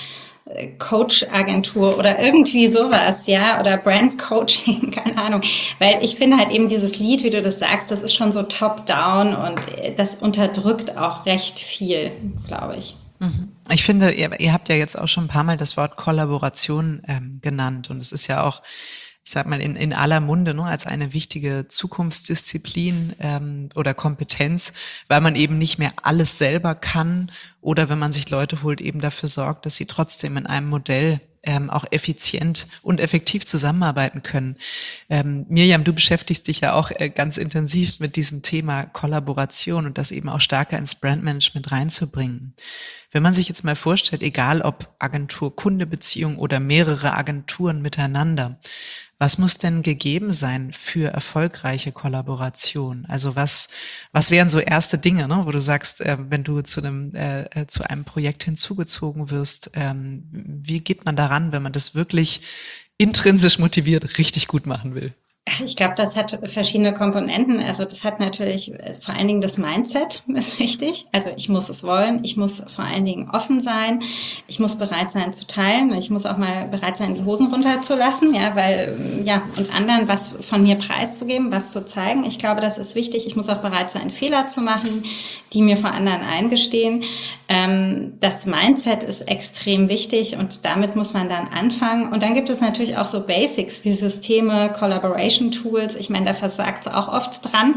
Coach-Agentur oder irgendwie sowas, ja, oder Brand-Coaching, keine Ahnung, weil ich finde halt eben dieses Lied, wie du das sagst, das ist schon so top-down und das unterdrückt auch recht viel, glaube ich. Ich finde, ihr, ihr habt ja jetzt auch schon ein paar Mal das Wort Kollaboration ähm, genannt und es ist ja auch, ich sag mal, in, in aller Munde, ne, als eine wichtige Zukunftsdisziplin ähm, oder Kompetenz, weil man eben nicht mehr alles selber kann oder wenn man sich Leute holt, eben dafür sorgt, dass sie trotzdem in einem Modell ähm, auch effizient und effektiv zusammenarbeiten können. Ähm, Mirjam, du beschäftigst dich ja auch äh, ganz intensiv mit diesem Thema Kollaboration und das eben auch stärker ins Brandmanagement reinzubringen. Wenn man sich jetzt mal vorstellt, egal ob Agentur-Kunde-Beziehung oder mehrere Agenturen miteinander, Was muss denn gegeben sein für erfolgreiche Kollaboration? Also was, was wären so erste Dinge, ne, wo du sagst, äh, wenn du zu einem, äh, zu einem Projekt hinzugezogen wirst, ähm, wie geht man daran, wenn man das wirklich intrinsisch motiviert richtig gut machen will? Ich glaube, das hat verschiedene Komponenten. Also das hat natürlich vor allen Dingen das Mindset ist wichtig. Also ich muss es wollen. Ich muss vor allen Dingen offen sein. Ich muss bereit sein zu teilen. Ich muss auch mal bereit sein, die Hosen runterzulassen, ja, weil, ja, und anderen was von mir preiszugeben, was zu zeigen. Ich glaube, das ist wichtig. Ich muss auch bereit sein, Fehler zu machen, die mir vor anderen eingestehen. Ähm, das Mindset ist extrem wichtig und damit muss man dann anfangen. Und dann gibt es natürlich auch so Basics wie Systeme, Collaboration Tools. Ich meine, da versagt es auch oft dran.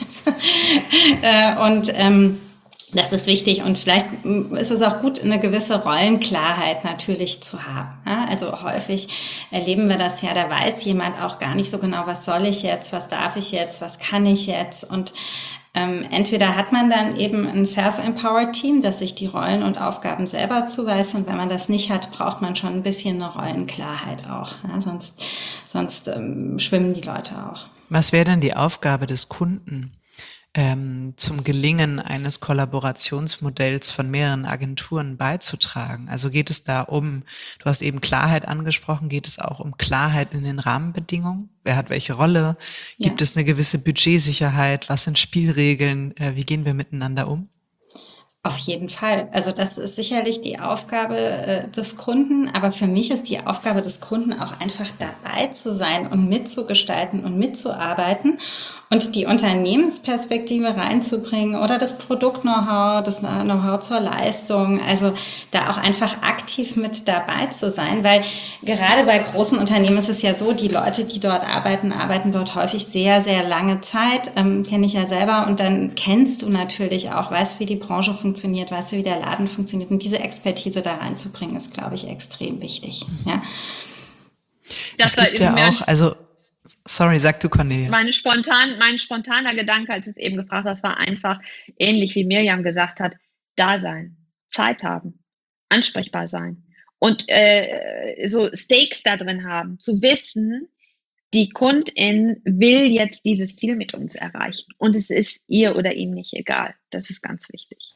Ja. Und ähm, das ist wichtig. Und vielleicht ist es auch gut, eine gewisse Rollenklarheit natürlich zu haben. Ja. Also häufig erleben wir das ja, da weiß jemand auch gar nicht so genau, was soll ich jetzt, was darf ich jetzt, was kann ich jetzt. Und Ähm, entweder hat man dann eben ein Self-Empowered Team, das sich die Rollen und Aufgaben selber zuweist, und wenn man das nicht hat, braucht man schon ein bisschen eine Rollenklarheit auch. Ja, sonst sonst ähm, schwimmen die Leute auch. Was wäre denn die Aufgabe des Kunden ähm, zum Gelingen eines Kollaborationsmodells von mehreren Agenturen beizutragen? Also geht es da um, du hast eben Klarheit angesprochen, geht es auch um Klarheit in den Rahmenbedingungen? Wer hat welche Rolle? Gibt ja. es eine gewisse Budgetsicherheit? Was sind Spielregeln? Äh, wie gehen wir miteinander um? Auf jeden Fall. Also das ist sicherlich die Aufgabe äh, des Kunden, aber für mich ist die Aufgabe des Kunden auch einfach dabei zu sein und mitzugestalten und mitzuarbeiten und die Unternehmensperspektive reinzubringen oder das Produkt-Know-how, das Know-how zur Leistung, also da auch einfach aktiv mit dabei zu sein, weil gerade bei großen Unternehmen ist es ja so, die Leute, die dort arbeiten, arbeiten dort häufig sehr, sehr lange Zeit, ähm, kenne ich ja selber, und dann kennst du natürlich auch, weißt, wie die Branche funktioniert, weißt du, wie der Laden funktioniert, und diese Expertise da reinzubringen, ist, glaube ich, extrem wichtig. Ja. Das es gibt ja auch, also Sorry, sag du, Cornelia. Meine spontan, mein spontaner Gedanke, als du es eben gefragt hast, war einfach ähnlich wie Mirjam gesagt hat, da sein, Zeit haben, ansprechbar sein und äh, so Stakes da drin haben, zu wissen, die Kundin will jetzt dieses Ziel mit uns erreichen und es ist ihr oder ihm nicht egal. Das ist ganz wichtig.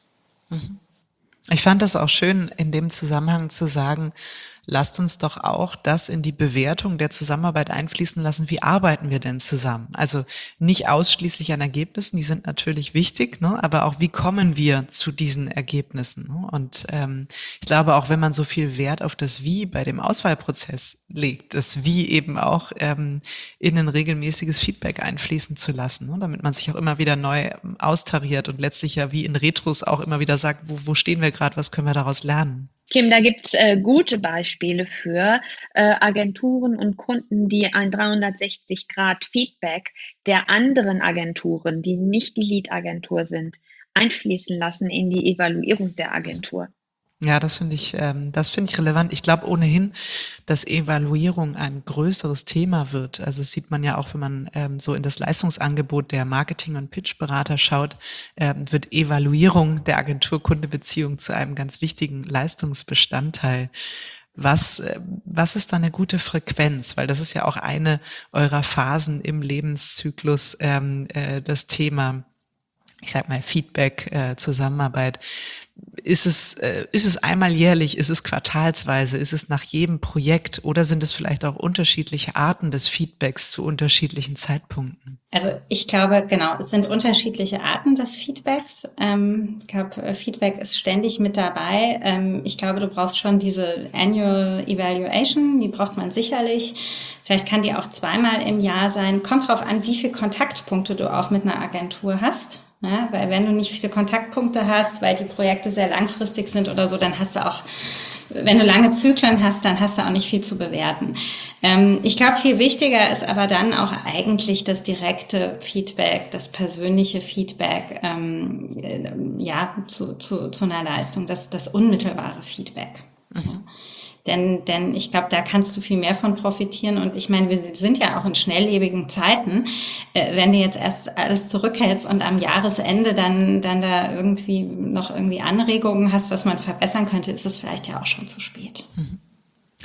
Ich fand das auch schön, in dem Zusammenhang zu sagen, lasst uns doch auch das in die Bewertung der Zusammenarbeit einfließen lassen. Wie arbeiten wir denn zusammen? Also nicht ausschließlich an Ergebnissen, die sind natürlich wichtig, ne? Aber auch wie kommen wir zu diesen Ergebnissen? Ne? Und ähm, ich glaube auch, wenn man so viel Wert auf das Wie bei dem Auswahlprozess legt, das Wie eben auch ähm, in ein regelmäßiges Feedback einfließen zu lassen, ne? Damit man sich auch immer wieder neu austariert und letztlich ja wie in Retros auch immer wieder sagt, wo, wo stehen wir gerade, was können wir daraus lernen? Kim, da gibt's äh, gute Beispiele für äh, Agenturen und Kunden, die ein dreihundertsechzig Grad Feedback der anderen Agenturen, die nicht die Lead-Agentur sind, einfließen lassen in die Evaluierung der Agentur. Ja, das finde ich, ähm, das finde ich relevant. Ich glaube ohnehin, dass Evaluierung ein größeres Thema wird. Also das sieht man ja auch, wenn man ähm, so in das Leistungsangebot der Marketing- und Pitchberater schaut, ähm, wird Evaluierung der Agentur-Kunde-Beziehung zu einem ganz wichtigen Leistungsbestandteil. Was, äh, was ist da eine gute Frequenz? Weil das ist ja auch eine eurer Phasen im Lebenszyklus, ähm, äh, das Thema, ich sag mal, Feedback, äh, Zusammenarbeit. Ist es, äh, ist es einmal jährlich, ist es quartalsweise, ist es nach jedem Projekt oder sind es vielleicht auch unterschiedliche Arten des Feedbacks zu unterschiedlichen Zeitpunkten? Also ich glaube, genau, es sind unterschiedliche Arten des Feedbacks. Ähm, ich glaube, Feedback ist ständig mit dabei. Ähm, ich glaube, du brauchst schon diese Annual Evaluation, die braucht man sicherlich. Vielleicht kann die auch zweimal im Jahr sein. Kommt drauf an, wie viele Kontaktpunkte du auch mit einer Agentur hast. Ja, weil wenn du nicht viele Kontaktpunkte hast, weil die Projekte sehr langfristig sind oder so, dann hast du auch, wenn du lange Zyklen hast, dann hast du auch nicht viel zu bewerten. Ähm, ich glaube, viel wichtiger ist aber dann auch eigentlich das direkte Feedback, das persönliche Feedback, ähm, äh, ja, zu, zu, zu einer Leistung, das, das unmittelbare Feedback. Mhm. Ja. Denn, denn ich glaube, da kannst du viel mehr von profitieren. Und ich meine, wir sind ja auch in schnelllebigen Zeiten. Äh, wenn du jetzt erst alles zurückhältst und am Jahresende dann, dann da irgendwie noch irgendwie Anregungen hast, was man verbessern könnte, ist es vielleicht ja auch schon zu spät.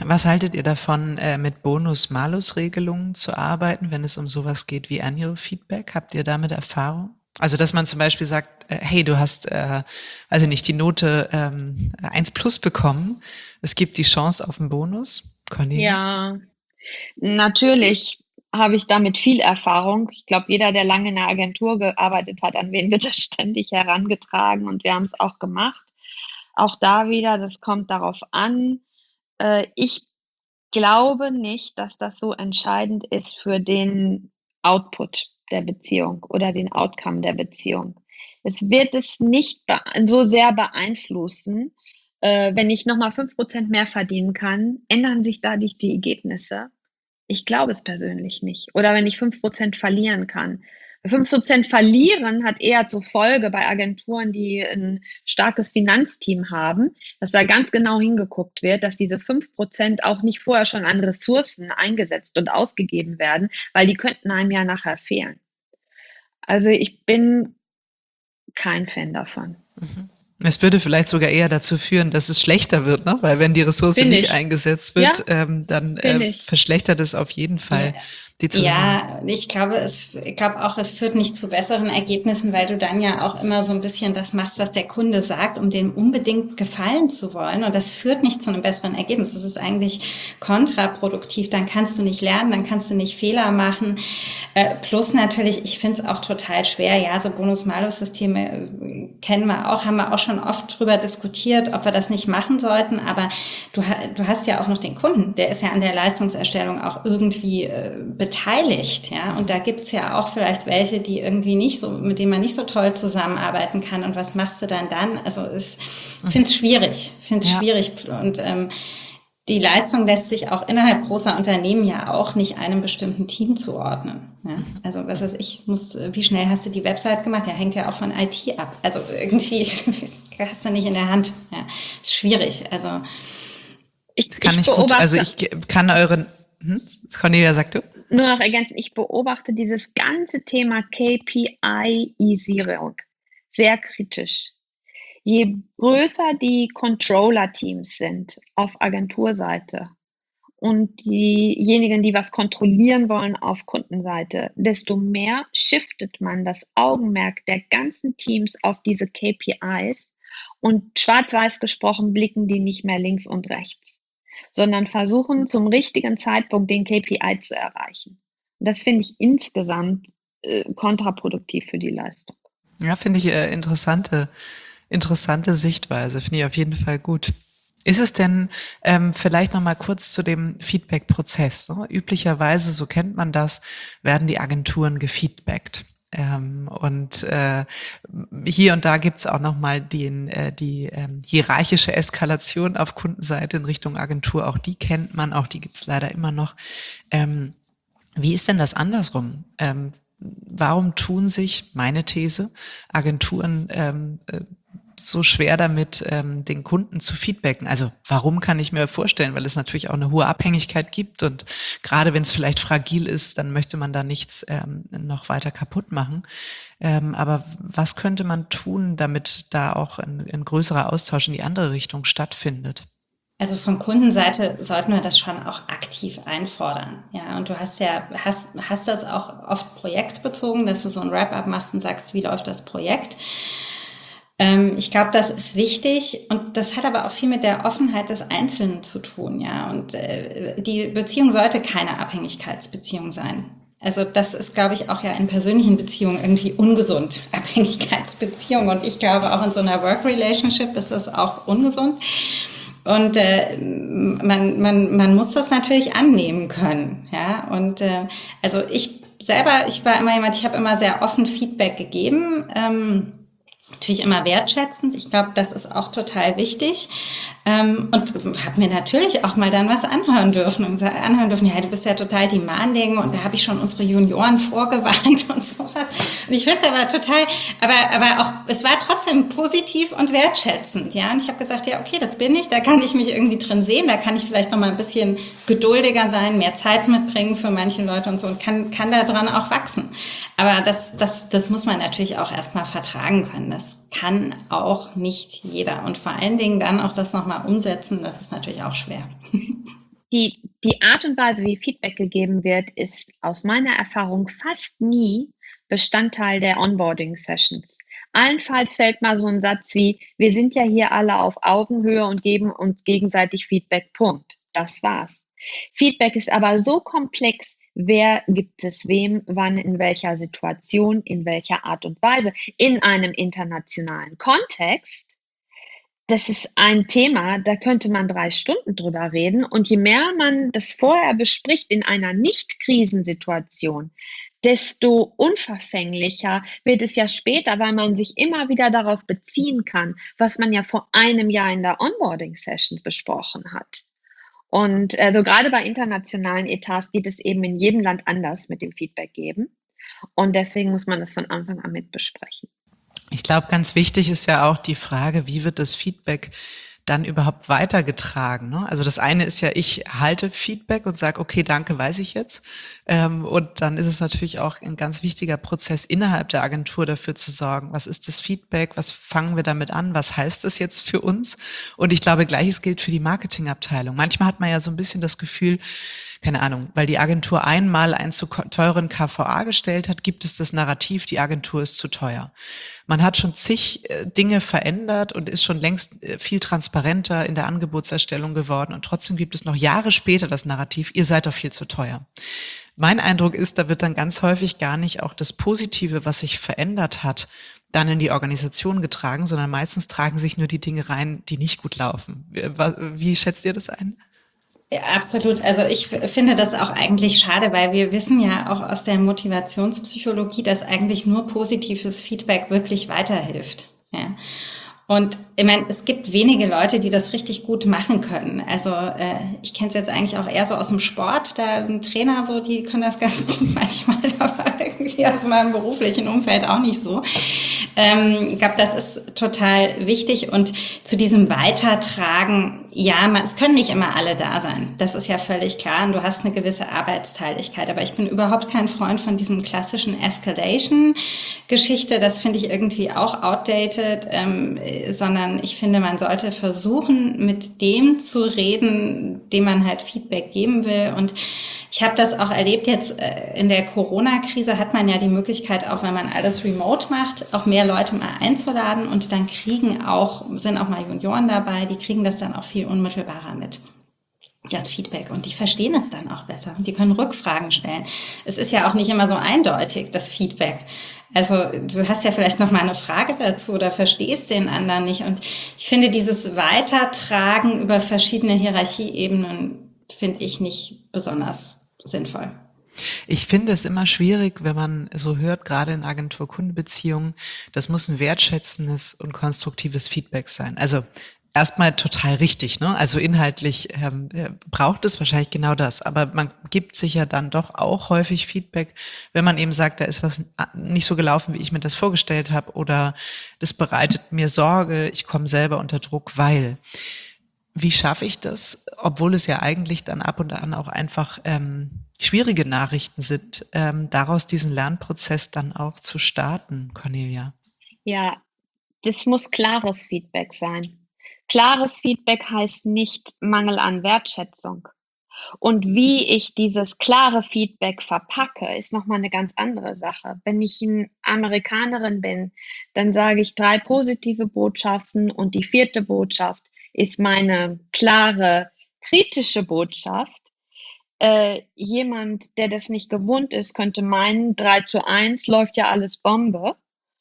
Was haltet ihr davon, äh, mit Bonus-Malus-Regelungen zu arbeiten, wenn es um sowas geht wie Annual Feedback? Habt ihr damit Erfahrung? Also, dass man zum Beispiel sagt, äh, hey, du hast, äh, also nicht die Note ähm, eins plus bekommen. Es gibt die Chance auf einen Bonus. Cornelia? Ja, natürlich habe ich damit viel Erfahrung. Ich glaube, jeder, der lange in einer Agentur gearbeitet hat, an wen wird das ständig herangetragen und wir haben es auch gemacht. Auch da wieder, das kommt darauf an. Äh, ich glaube nicht, dass das so entscheidend ist für den Output der Beziehung oder den Outcome der Beziehung. Es wird es nicht so sehr beeinflussen. Äh, wenn ich nochmal fünf Prozent mehr verdienen kann, ändern sich dadurch die Ergebnisse? Ich glaube es persönlich nicht. Oder wenn ich fünf Prozent verlieren kann. fünf Prozent verlieren hat eher zur Folge bei Agenturen, die ein starkes Finanzteam haben, dass da ganz genau hingeguckt wird, dass diese fünf Prozent auch nicht vorher schon an Ressourcen eingesetzt und ausgegeben werden, weil die könnten einem ja nachher fehlen. Also ich bin kein Fan davon. Mhm. Es würde vielleicht sogar eher dazu führen, dass es schlechter wird, ne? Weil wenn die Ressource Find nicht ich. eingesetzt wird, Ja, ähm, dann find äh, ich. verschlechtert es auf jeden Fall die Zusammenarbeit. Ja, ich glaube, es, ich glaube auch, es führt nicht zu besseren Ergebnissen, weil du dann ja auch immer so ein bisschen das machst, was der Kunde sagt, um dem unbedingt gefallen zu wollen. Und das führt nicht zu einem besseren Ergebnis. Das ist eigentlich kontraproduktiv. Dann kannst du nicht lernen, dann kannst du nicht Fehler machen. Äh, plus natürlich, ich finde es auch total schwer. Ja, so Bonus-Malus-Systeme äh, kennen wir auch, haben wir auch schon oft drüber diskutiert, ob wir das nicht machen sollten. Aber du, du hast ja auch noch den Kunden, der ist ja an der Leistungserstellung auch irgendwie äh, beteiligt, ja, und da gibt's ja auch vielleicht welche, die irgendwie nicht so, mit denen man nicht so toll zusammenarbeiten kann, und was machst du dann dann? Also ich finde es schwierig, finde es Ja. schwierig, und ähm, die Leistung lässt sich auch innerhalb großer Unternehmen ja auch nicht einem bestimmten Team zuordnen. Ja? Also was weiß ich, musst, wie schnell hast du die Website gemacht? Ja, hängt ja auch von I T ab. Also irgendwie hast du nicht in der Hand. Ja, ist schwierig. Also Ich, Kann ich ich gut, beobachte, also ich kann euren, hm? Cornelia, sag du? nur noch ergänzen, ich beobachte dieses ganze Thema K P I-Isierung sehr kritisch. Je größer die Controller-Teams sind auf Agenturseite und diejenigen, die was kontrollieren wollen auf Kundenseite, desto mehr shiftet man das Augenmerk der ganzen Teams auf diese K P Is, und schwarz-weiß gesprochen blicken die nicht mehr links und rechts, sondern versuchen zum richtigen Zeitpunkt den K P I zu erreichen. Und das finde ich insgesamt äh, kontraproduktiv für die Leistung. Ja, finde ich äh, interessante, interessante Sichtweise. Finde ich auf jeden Fall gut. Ist es denn ähm, vielleicht noch mal kurz zu dem Feedback-Prozess? Ne? Üblicherweise, so kennt man das, werden die Agenturen gefeedbackt. Ähm, und äh, hier und da gibt's auch noch mal den, äh, die ähm, hierarchische Eskalation auf Kundenseite in Richtung Agentur. Auch die kennt man, auch die gibt's leider immer noch. Ähm, wie ist denn das andersrum? Ähm, warum tun sich, meine These, Agenturen ähm, äh, so schwer damit, ähm, den Kunden zu feedbacken? Also warum, kann ich mir vorstellen, weil es natürlich auch eine hohe Abhängigkeit gibt, und gerade wenn es vielleicht fragil ist, dann möchte man da nichts ähm, noch weiter kaputt machen. Ähm, aber was könnte man tun, damit da auch ein, ein größerer Austausch in die andere Richtung stattfindet? Also von Kundenseite sollten wir das schon auch aktiv einfordern. Ja, und du hast ja, hast, hast das auch oft projektbezogen, dass du so ein Wrap-up machst und sagst, wie läuft das Projekt? Ähm, ich glaube, das ist wichtig, und das hat aber auch viel mit der Offenheit des Einzelnen zu tun. Ja, und äh, die Beziehung sollte keine Abhängigkeitsbeziehung sein. Also das ist, glaube ich, auch ja in persönlichen Beziehungen irgendwie ungesund, Abhängigkeitsbeziehung. Und ich glaube, auch in so einer Work-Relationship ist das auch ungesund. Und äh, man, man, man muss das natürlich annehmen können, ja. Und äh, also ich selber, ich war immer jemand, ich habe immer sehr offen Feedback gegeben, ähm, natürlich immer wertschätzend. Ich glaube, das ist auch total wichtig. Ähm, und habe mir natürlich auch mal dann was anhören dürfen und anhören dürfen, ja, du bist ja total demanding, und da habe ich schon unsere Junioren vorgewarnt und sowas. Und ich finde es aber total, aber aber auch, es war trotzdem positiv und wertschätzend, ja. Und ich habe gesagt, ja, okay, das bin ich, da kann ich mich irgendwie drin sehen, da kann ich vielleicht noch mal ein bisschen geduldiger sein, mehr Zeit mitbringen für manche Leute und so, und kann kann da dran auch wachsen. Aber das das das muss man natürlich auch erstmal vertragen können. Das kann auch nicht jeder, und vor allen Dingen dann auch das nochmal umsetzen, das ist natürlich auch schwer. die, die Art und Weise, wie Feedback gegeben wird, ist aus meiner Erfahrung fast nie Bestandteil der Onboarding-Sessions. Allenfalls fällt mal so ein Satz wie, wir sind ja hier alle auf Augenhöhe und geben uns gegenseitig Feedback, Punkt. Das war's. Feedback ist aber so komplex, wer gibt es wem, wann, in welcher Situation, in welcher Art und Weise, in einem internationalen Kontext. Das ist ein Thema, da könnte man drei Stunden drüber reden. Und je mehr man das vorher bespricht in einer Nicht-Krisensituation, desto unverfänglicher wird es ja später, weil man sich immer wieder darauf beziehen kann, was man ja vor einem Jahr in der Onboarding-Session besprochen hat. Und also gerade bei internationalen Etats geht es eben in jedem Land anders mit dem Feedback geben. Und deswegen muss man das von Anfang an mit besprechen. Ich glaube, ganz wichtig ist ja auch die Frage, wie wird das Feedback dann überhaupt weitergetragen? Ne? Also das eine ist ja, ich halte Feedback und sage, okay, danke, weiß ich jetzt. Ähm, und dann ist es natürlich auch ein ganz wichtiger Prozess innerhalb der Agentur dafür zu sorgen, was ist das Feedback, was fangen wir damit an, was heißt das jetzt für uns? Und ich glaube, Gleiches gilt für die Marketingabteilung. Manchmal hat man ja so ein bisschen das Gefühl, keine Ahnung, weil die Agentur einmal einen zu teuren K V A gestellt hat, gibt es das Narrativ, die Agentur ist zu teuer. Man hat schon zig äh, Dinge verändert und ist schon längst äh, viel transparenter in der Angebotserstellung geworden und trotzdem gibt es noch Jahre später das Narrativ, ihr seid doch viel zu teuer. Mein Eindruck ist, da wird dann ganz häufig gar nicht auch das Positive, was sich verändert hat, dann in die Organisation getragen, sondern meistens tragen sich nur die Dinge rein, die nicht gut laufen. Wie, wie schätzt ihr das ein? Ja, absolut. Also ich finde das auch eigentlich schade, weil wir wissen ja auch aus der Motivationspsychologie, dass eigentlich nur positives Feedback wirklich weiterhilft. Ja. Und ich meine, es gibt wenige Leute, die das richtig gut machen können. Also äh, ich kenne es jetzt eigentlich auch eher so aus dem Sport, da ein Trainer so, die können das ganz gut manchmal, aber irgendwie aus meinem beruflichen Umfeld auch nicht so. Ähm, ich glaube, das ist total wichtig und zu diesem Weitertragen, ja, man, es können nicht immer alle da sein. Das ist ja völlig klar und du hast eine gewisse Arbeitsteiligkeit, aber ich bin überhaupt kein Freund von diesem klassischen Escalation-Geschichte. Das finde ich irgendwie auch outdated, ähm, sondern ich finde, man sollte versuchen, mit dem zu reden, dem man halt Feedback geben will. Und ich habe das auch erlebt jetzt äh, in der Corona-Krise hat man ja die Möglichkeit, auch wenn man alles remote macht, auch mehr Leute mal einzuladen und dann kriegen auch, sind auch mal Junioren dabei, die kriegen das dann auch viel unmittelbarer mit. Das Feedback und die verstehen es dann auch besser und die können Rückfragen stellen. Es ist ja auch nicht immer so eindeutig, das Feedback. Also du hast ja vielleicht noch mal eine Frage dazu oder verstehst den anderen nicht und ich finde dieses Weitertragen über verschiedene Hierarchieebenen finde ich nicht besonders sinnvoll. Ich finde es immer schwierig, wenn man so hört, gerade in Agentur-Kunde-Beziehungen, das muss ein wertschätzendes und konstruktives Feedback sein. Also erstmal total richtig, ne? Also inhaltlich ähm, braucht es wahrscheinlich genau das, aber man gibt sich ja dann doch auch häufig Feedback, wenn man eben sagt, da ist was nicht so gelaufen, wie ich mir das vorgestellt habe oder das bereitet mir Sorge, ich komme selber unter Druck, weil... Wie schaffe ich das, obwohl es ja eigentlich dann ab und an auch einfach ähm, schwierige Nachrichten sind, ähm, daraus diesen Lernprozess dann auch zu starten, Cornelia? Ja, das muss klares Feedback sein. Klares Feedback heißt nicht Mangel an Wertschätzung. Und wie ich dieses klare Feedback verpacke, ist nochmal eine ganz andere Sache. Wenn ich eine Amerikanerin bin, dann sage ich drei positive Botschaften und die vierte Botschaft ist meine klare kritische Botschaft. Äh, jemand, der das nicht gewohnt ist, könnte meinen, drei zu eins läuft ja alles Bombe.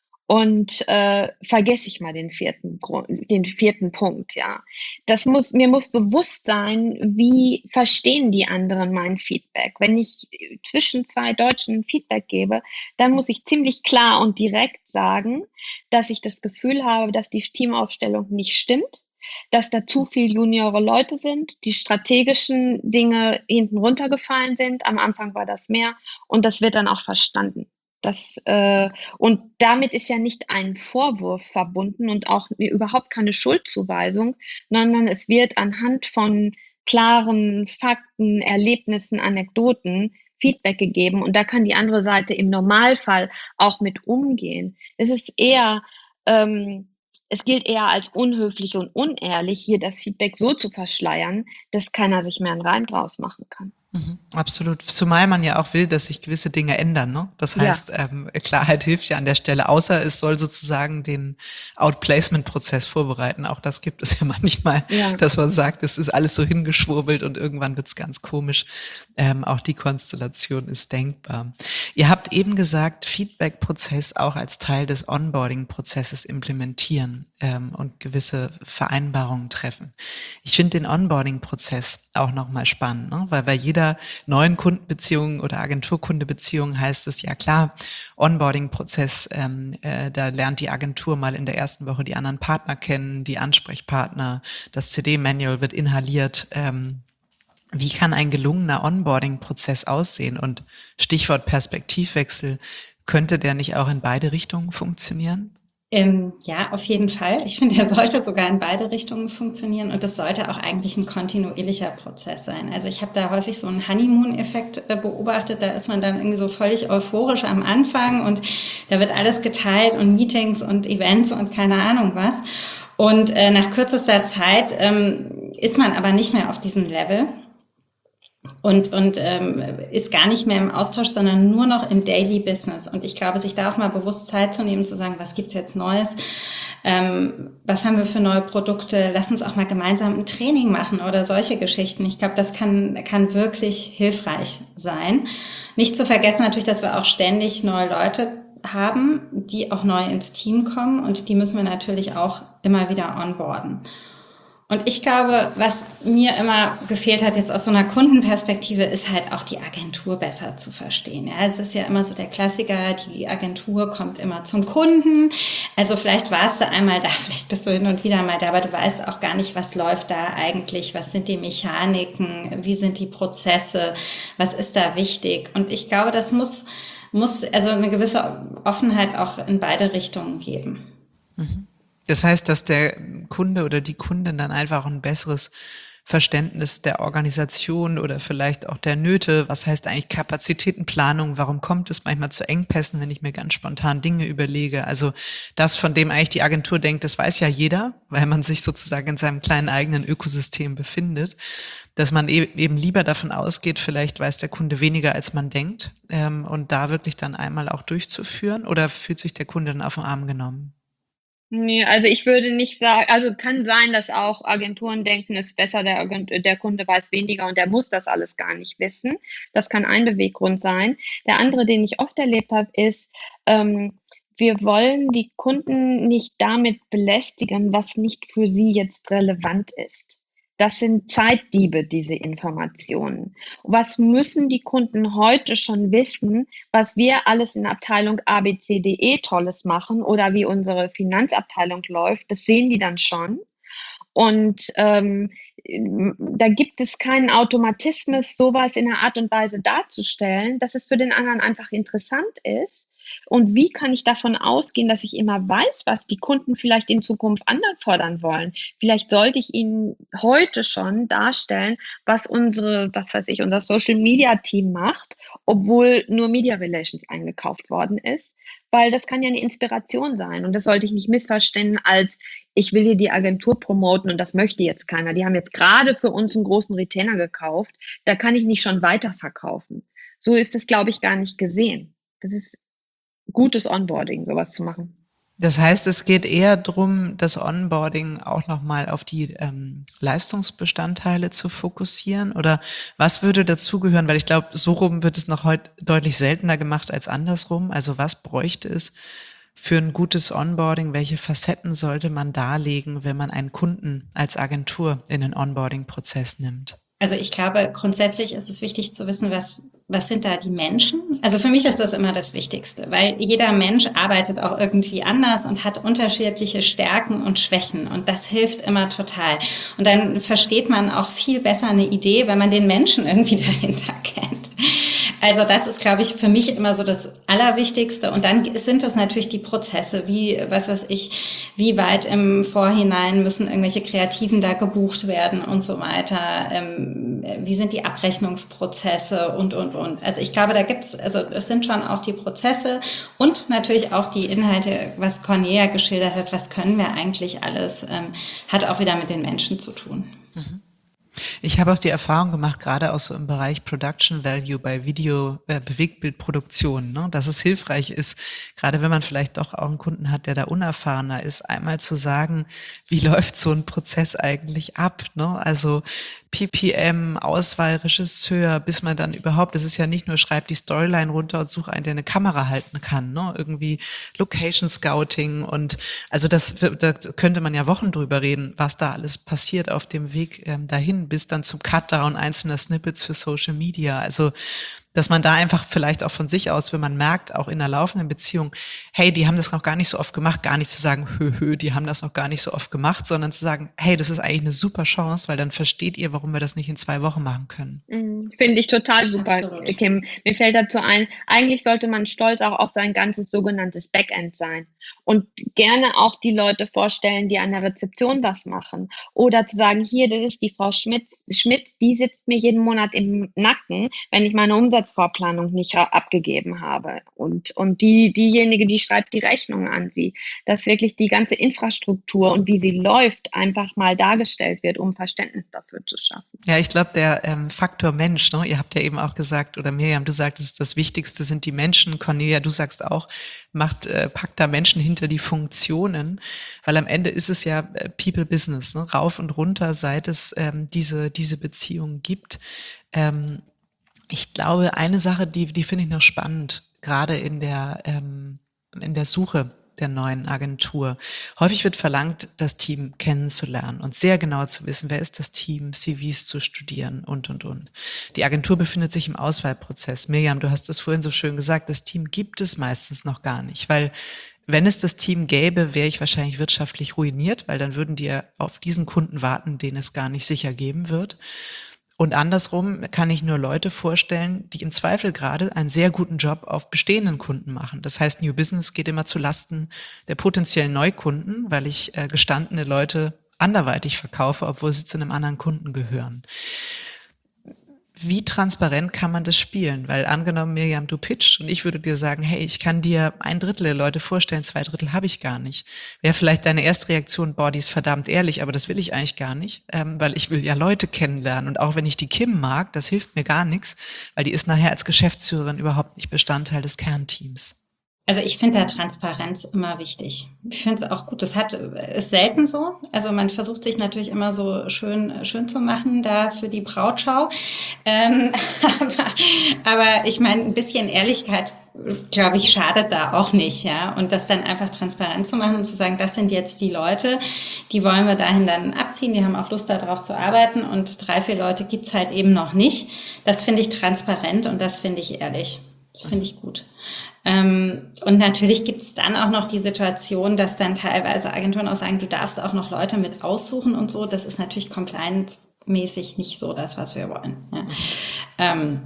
Und äh, vergesse ich mal den vierten, den vierten Punkt, ja. Das muss, mir muss bewusst sein, wie verstehen die anderen mein Feedback. Wenn ich zwischen zwei Deutschen Feedback gebe, dann muss ich ziemlich klar und direkt sagen, dass ich das Gefühl habe, dass die Teamaufstellung nicht stimmt, dass da zu viel juniore Leute sind, die strategischen Dinge hinten runtergefallen sind. Am Anfang war das mehr und das wird dann auch verstanden. Das, äh, und damit ist ja nicht ein Vorwurf verbunden und auch überhaupt keine Schuldzuweisung, sondern es wird anhand von klaren Fakten, Erlebnissen, Anekdoten Feedback gegeben und da kann die andere Seite im Normalfall auch mit umgehen. Es ist eher, ähm, es gilt eher als unhöflich und unehrlich, hier das Feedback so zu verschleiern, dass keiner sich mehr einen Reim draus machen kann. Mhm, absolut. Zumal man ja auch will, dass sich gewisse Dinge ändern, ne? Das heißt, ja. ähm, Klarheit hilft ja an der Stelle, außer es soll sozusagen den Outplacement-Prozess vorbereiten. Auch das gibt es ja manchmal, ja. dass man sagt, es ist alles so hingeschwurbelt und irgendwann wird's ganz komisch. Ähm, auch die Konstellation ist denkbar. Ihr habt eben gesagt, Feedback-Prozess auch als Teil des Onboarding-Prozesses implementieren ähm, und gewisse Vereinbarungen treffen. Ich finde den Onboarding-Prozess auch nochmal spannend, ne? Weil bei jeder neuen Kundenbeziehung oder Agenturkundebeziehung heißt es, ja klar, Onboarding-Prozess, ähm, äh, da lernt die Agentur mal in der ersten Woche die anderen Partner kennen, die Ansprechpartner, das C D-Manual wird inhaliert. Ähm, wie kann ein gelungener Onboarding-Prozess aussehen? Und Stichwort Perspektivwechsel, könnte der nicht auch in beide Richtungen funktionieren? Ähm, ja, auf jeden Fall. Ich finde, er sollte sogar in beide Richtungen funktionieren und das sollte auch eigentlich ein kontinuierlicher Prozess sein. Also ich habe da häufig so einen Honeymoon-Effekt äh, beobachtet. Da ist man dann irgendwie so völlig euphorisch am Anfang und da wird alles geteilt und Meetings und Events und keine Ahnung was. Und äh, nach kürzester Zeit ähm, ist man aber nicht mehr auf diesem Level. Und, und ähm, ist gar nicht mehr im Austausch, sondern nur noch im Daily Business. Und ich glaube, sich da auch mal bewusst Zeit zu nehmen, zu sagen, was gibt's jetzt Neues? Ähm, was haben wir für neue Produkte? Lass uns auch mal gemeinsam ein Training machen oder solche Geschichten. Ich glaube, das kann, kann wirklich hilfreich sein. Nicht zu vergessen natürlich, dass wir auch ständig neue Leute haben, die auch neu ins Team kommen. Und die müssen wir natürlich auch immer wieder onboarden. Und ich glaube, was mir immer gefehlt hat jetzt aus so einer Kundenperspektive, ist halt auch die Agentur besser zu verstehen. Ja, es ist ja immer so der Klassiker, die Agentur kommt immer zum Kunden. Also vielleicht warst du einmal da, vielleicht bist du hin und wieder mal da, aber du weißt auch gar nicht, was läuft da eigentlich, was sind die Mechaniken, wie sind die Prozesse, was ist da wichtig. Und ich glaube, das muss, muss also eine gewisse Offenheit auch in beide Richtungen geben. Mhm. Das heißt, dass der Kunde oder die Kundin dann einfach ein besseres Verständnis der Organisation oder vielleicht auch der Nöte, was heißt eigentlich Kapazitätenplanung, warum kommt es manchmal zu Engpässen, wenn ich mir ganz spontan Dinge überlege. Also das, von dem eigentlich die Agentur denkt, das weiß ja jeder, weil man sich sozusagen in seinem kleinen eigenen Ökosystem befindet, dass man eben lieber davon ausgeht, vielleicht weiß der Kunde weniger, als man denkt, ähm, und da wirklich dann einmal auch durchzuführen, oder fühlt sich der Kunde dann auf den Arm genommen? Nee, also ich würde nicht sagen, also kann sein, dass auch Agenturen denken, es ist besser, der, der Kunde weiß weniger und der muss das alles gar nicht wissen. Das kann ein Beweggrund sein. Der andere, den ich oft erlebt habe, ist, ähm, wir wollen die Kunden nicht damit belästigen, was nicht für sie jetzt relevant ist. Das sind Zeitdiebe, diese Informationen. Was müssen die Kunden heute schon wissen, was wir alles in Abteilung A B C D E Tolles machen oder wie unsere Finanzabteilung läuft, das sehen die dann schon. Und ähm, da gibt es keinen Automatismus, sowas in einer Art und Weise darzustellen, dass es für den anderen einfach interessant ist. Und wie kann ich davon ausgehen, dass ich immer weiß, was die Kunden vielleicht in Zukunft anfordern wollen? Vielleicht sollte ich ihnen heute schon darstellen, was unsere, was weiß ich, unser Social Media Team macht, obwohl nur Media Relations eingekauft worden ist. Weil das kann ja eine Inspiration sein. Und das sollte ich nicht missverstehen als, ich will hier die Agentur promoten und das möchte jetzt keiner. Die haben jetzt gerade für uns einen großen Retainer gekauft. Da kann ich nicht schon weiterverkaufen. So ist es, glaube ich, gar nicht gesehen. Das ist gutes Onboarding, sowas zu machen. Das heißt, es geht eher darum, das Onboarding auch nochmal auf die ähm, Leistungsbestandteile zu fokussieren? Oder was würde dazugehören? Weil ich glaube, so rum wird es noch heute deutlich seltener gemacht als andersrum. Also was bräuchte es für ein gutes Onboarding? Welche Facetten sollte man darlegen, wenn man einen Kunden als Agentur in den Onboarding-Prozess nimmt? Also ich glaube, grundsätzlich ist es wichtig zu wissen, was, was sind da die Menschen? Also für mich ist das immer das Wichtigste, weil jeder Mensch arbeitet auch irgendwie anders und hat unterschiedliche Stärken und Schwächen und das hilft immer total. Und dann versteht man auch viel besser eine Idee, wenn man den Menschen irgendwie dahinter kennt. Also das ist, glaube ich, für mich immer so das Allerwichtigste. Und dann sind das natürlich die Prozesse, wie, was weiß ich, wie weit im Vorhinein müssen irgendwelche Kreativen da gebucht werden und so weiter. Ähm, wie sind die Abrechnungsprozesse und, und, und. Also ich glaube, da gibt's, also es sind schon auch die Prozesse und natürlich auch die Inhalte, was Cornelia geschildert hat, was können wir eigentlich alles, ähm, hat auch wieder mit den Menschen zu tun. Mhm. Ich habe auch die Erfahrung gemacht, gerade auch so im Bereich Production Value bei Video, äh, Bewegtbildproduktion, ne, dass es hilfreich ist, gerade wenn man vielleicht doch auch einen Kunden hat, der da unerfahrener ist, einmal zu sagen, wie läuft so ein Prozess eigentlich ab, ne? Also P P M, Auswahl, Regisseur, bis man dann überhaupt, das ist ja nicht nur, schreib die Storyline runter und such einen, der eine Kamera halten kann, ne? Irgendwie Location Scouting und also das, da könnte man ja Wochen drüber reden, was da alles passiert auf dem Weg ähm, dahin, bis dann zum Cutdown einzelner Snippets für Social Media. Also dass man da einfach vielleicht auch von sich aus, wenn man merkt, auch in einer laufenden Beziehung, hey, die haben das noch gar nicht so oft gemacht, gar nicht zu sagen, hö, hö, die haben das noch gar nicht so oft gemacht, sondern zu sagen, hey, das ist eigentlich eine super Chance, weil dann versteht ihr, warum wir das nicht in zwei Wochen machen können. Mhm, finde ich total super, Absolut. Kim. Mir fällt dazu ein, eigentlich sollte man stolz auch auf sein ganzes sogenanntes Backend sein und gerne auch die Leute vorstellen, die an der Rezeption was machen. Oder zu sagen, hier, das ist die Frau Schmidt, Schmidt, die sitzt mir jeden Monat im Nacken, wenn ich meine Umsatzvorplanung nicht ra- abgegeben habe. Und, und die, diejenige, die schreibt die Rechnung an sie, dass wirklich die ganze Infrastruktur und wie sie läuft, einfach mal dargestellt wird, um Verständnis dafür zu schaffen. Ja, ich glaube, der ähm, Faktor Mensch, ne? Ihr habt ja eben auch gesagt, oder Miriam, du sagtest, das Wichtigste sind die Menschen. Cornelia, du sagst auch, macht, äh, packt da Menschen hinter die Funktionen, weil am Ende ist es ja äh, People Business, ne? Rauf und runter, seit es ähm, diese, diese Beziehung gibt. Ähm, ich glaube, eine Sache, die, die finde ich noch spannend, gerade in der, ähm, in der Suche der neuen Agentur. Häufig wird verlangt, das Team kennenzulernen und sehr genau zu wissen, wer ist das Team, C Vs zu studieren und, und, und. Die Agentur befindet sich im Auswahlprozess. Miriam, du hast es vorhin so schön gesagt, das Team gibt es meistens noch gar nicht, weil wenn es das Team gäbe, wäre ich wahrscheinlich wirtschaftlich ruiniert, weil dann würden die ja auf diesen Kunden warten, den es gar nicht sicher geben wird. Und andersrum kann ich nur Leute vorstellen, die im Zweifel gerade einen sehr guten Job auf bestehenden Kunden machen. Das heißt, New Business geht immer zu Lasten der potenziellen Neukunden, weil ich äh, gestandene Leute anderweitig verkaufe, obwohl sie zu einem anderen Kunden gehören. Wie transparent kann man das spielen? Weil angenommen, Miriam, du pitchst und ich würde dir sagen, hey, ich kann dir ein Drittel der Leute vorstellen, zwei Drittel habe ich gar nicht. Wäre vielleicht deine erste Reaktion, boah, die ist verdammt ehrlich, aber das will ich eigentlich gar nicht, ähm, weil ich will ja Leute kennenlernen. Und auch wenn ich die Kim mag, das hilft mir gar nichts, weil die ist nachher als Geschäftsführerin überhaupt nicht Bestandteil des Kernteams. Also ich finde da Transparenz immer wichtig. Ich finde es auch gut. Das hat, ist selten so. Also man versucht sich natürlich immer so schön, schön zu machen da für die Brautschau. Ähm, aber, aber ich meine, ein bisschen Ehrlichkeit, glaube ich, schadet da auch nicht, ja. Und das dann einfach transparent zu machen und zu sagen, das sind jetzt die Leute, die wollen wir dahin dann abziehen, die haben auch Lust darauf zu arbeiten und drei, vier Leute gibt's halt eben noch nicht. Das finde ich transparent und das finde ich ehrlich. Das finde ich gut. Ähm, und natürlich gibt es dann auch noch die Situation, dass dann teilweise Agenturen auch sagen, du darfst auch noch Leute mit aussuchen und so. Das ist natürlich compliance-mäßig nicht so das, was wir wollen. Ja. Ähm,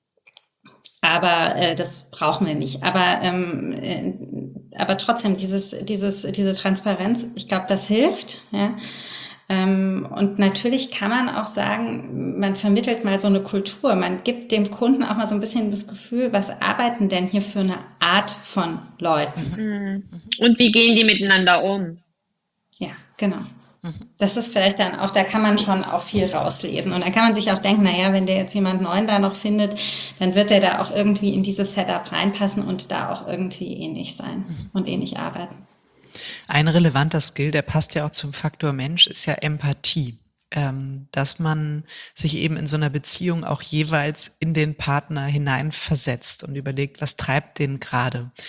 aber äh, das brauchen wir nicht. Aber ähm, äh, aber trotzdem dieses dieses diese Transparenz, ich glaube, das hilft. Ja. Ähm, und natürlich kann man auch sagen, man vermittelt mal so eine Kultur. Man gibt dem Kunden auch mal so ein bisschen das Gefühl, was arbeiten denn hier für eine Art von Leuten? Und wie gehen die miteinander um? Ja, genau. Das ist vielleicht dann auch, da kann man schon auch viel rauslesen. Und dann kann man sich auch denken, naja, wenn der jetzt jemand Neuen da noch findet, dann wird der da auch irgendwie in dieses Setup reinpassen und da auch irgendwie ähnlich sein und ähnlich arbeiten. Ein relevanter Skill, der passt ja auch zum Faktor Mensch, ist ja Empathie. Ähm, dass man sich eben in so einer Beziehung auch jeweils in den Partner hineinversetzt und überlegt, was treibt den gerade.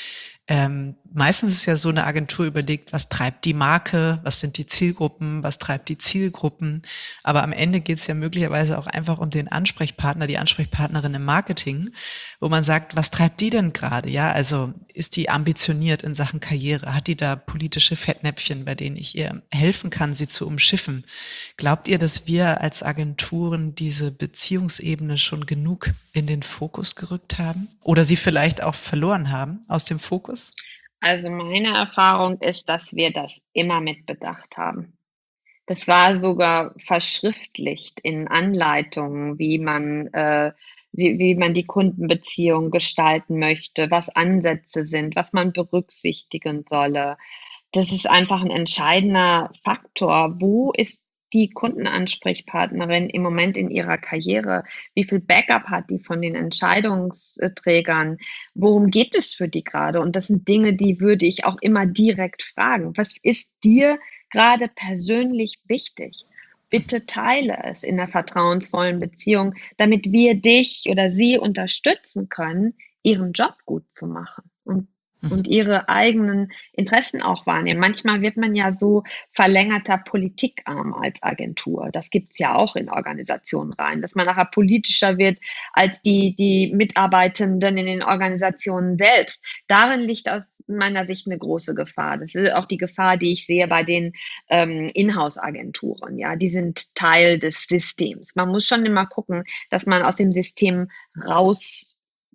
Ähm, meistens ist ja so, eine Agentur überlegt, was treibt die Marke, was sind die Zielgruppen, was treibt die Zielgruppen. Aber am Ende geht es ja möglicherweise auch einfach um den Ansprechpartner, die Ansprechpartnerin im Marketing, wo man sagt, was treibt die denn gerade? Ja, also ist die ambitioniert in Sachen Karriere? Hat die da politische Fettnäpfchen, bei denen ich ihr helfen kann, sie zu umschiffen? Glaubt ihr, dass wir als Agenturen diese Beziehungsebene schon genug in den Fokus gerückt haben? Oder sie vielleicht auch verloren haben aus dem Fokus? Also meine Erfahrung ist, dass wir das immer mit bedacht haben. Das war sogar verschriftlicht in Anleitungen, wie man, äh, wie, wie man die Kundenbeziehung gestalten möchte, was Ansätze sind, was man berücksichtigen solle. Das ist einfach ein entscheidender Faktor. Wo ist die Kundenansprechpartnerin im Moment in ihrer Karriere? Wie viel Backup hat die von den Entscheidungsträgern? Worum geht es für die gerade? Und das sind Dinge, die würde ich auch immer direkt fragen. Was ist dir gerade persönlich wichtig? Bitte teile es in einer vertrauensvollen Beziehung, damit wir dich oder sie unterstützen können, ihren Job gut zu machen und und ihre eigenen Interessen auch wahrnehmen. Manchmal wird man ja so verlängerter Politikarm als Agentur. Das gibt's ja auch in Organisationen rein, dass man nachher politischer wird als die, die Mitarbeitenden in den Organisationen selbst. Darin liegt aus meiner Sicht eine große Gefahr. Das ist auch die Gefahr, die ich sehe bei den ähm, Inhouse-Agenturen. Ja, die sind Teil des Systems. Man muss schon immer gucken, dass man aus dem System raus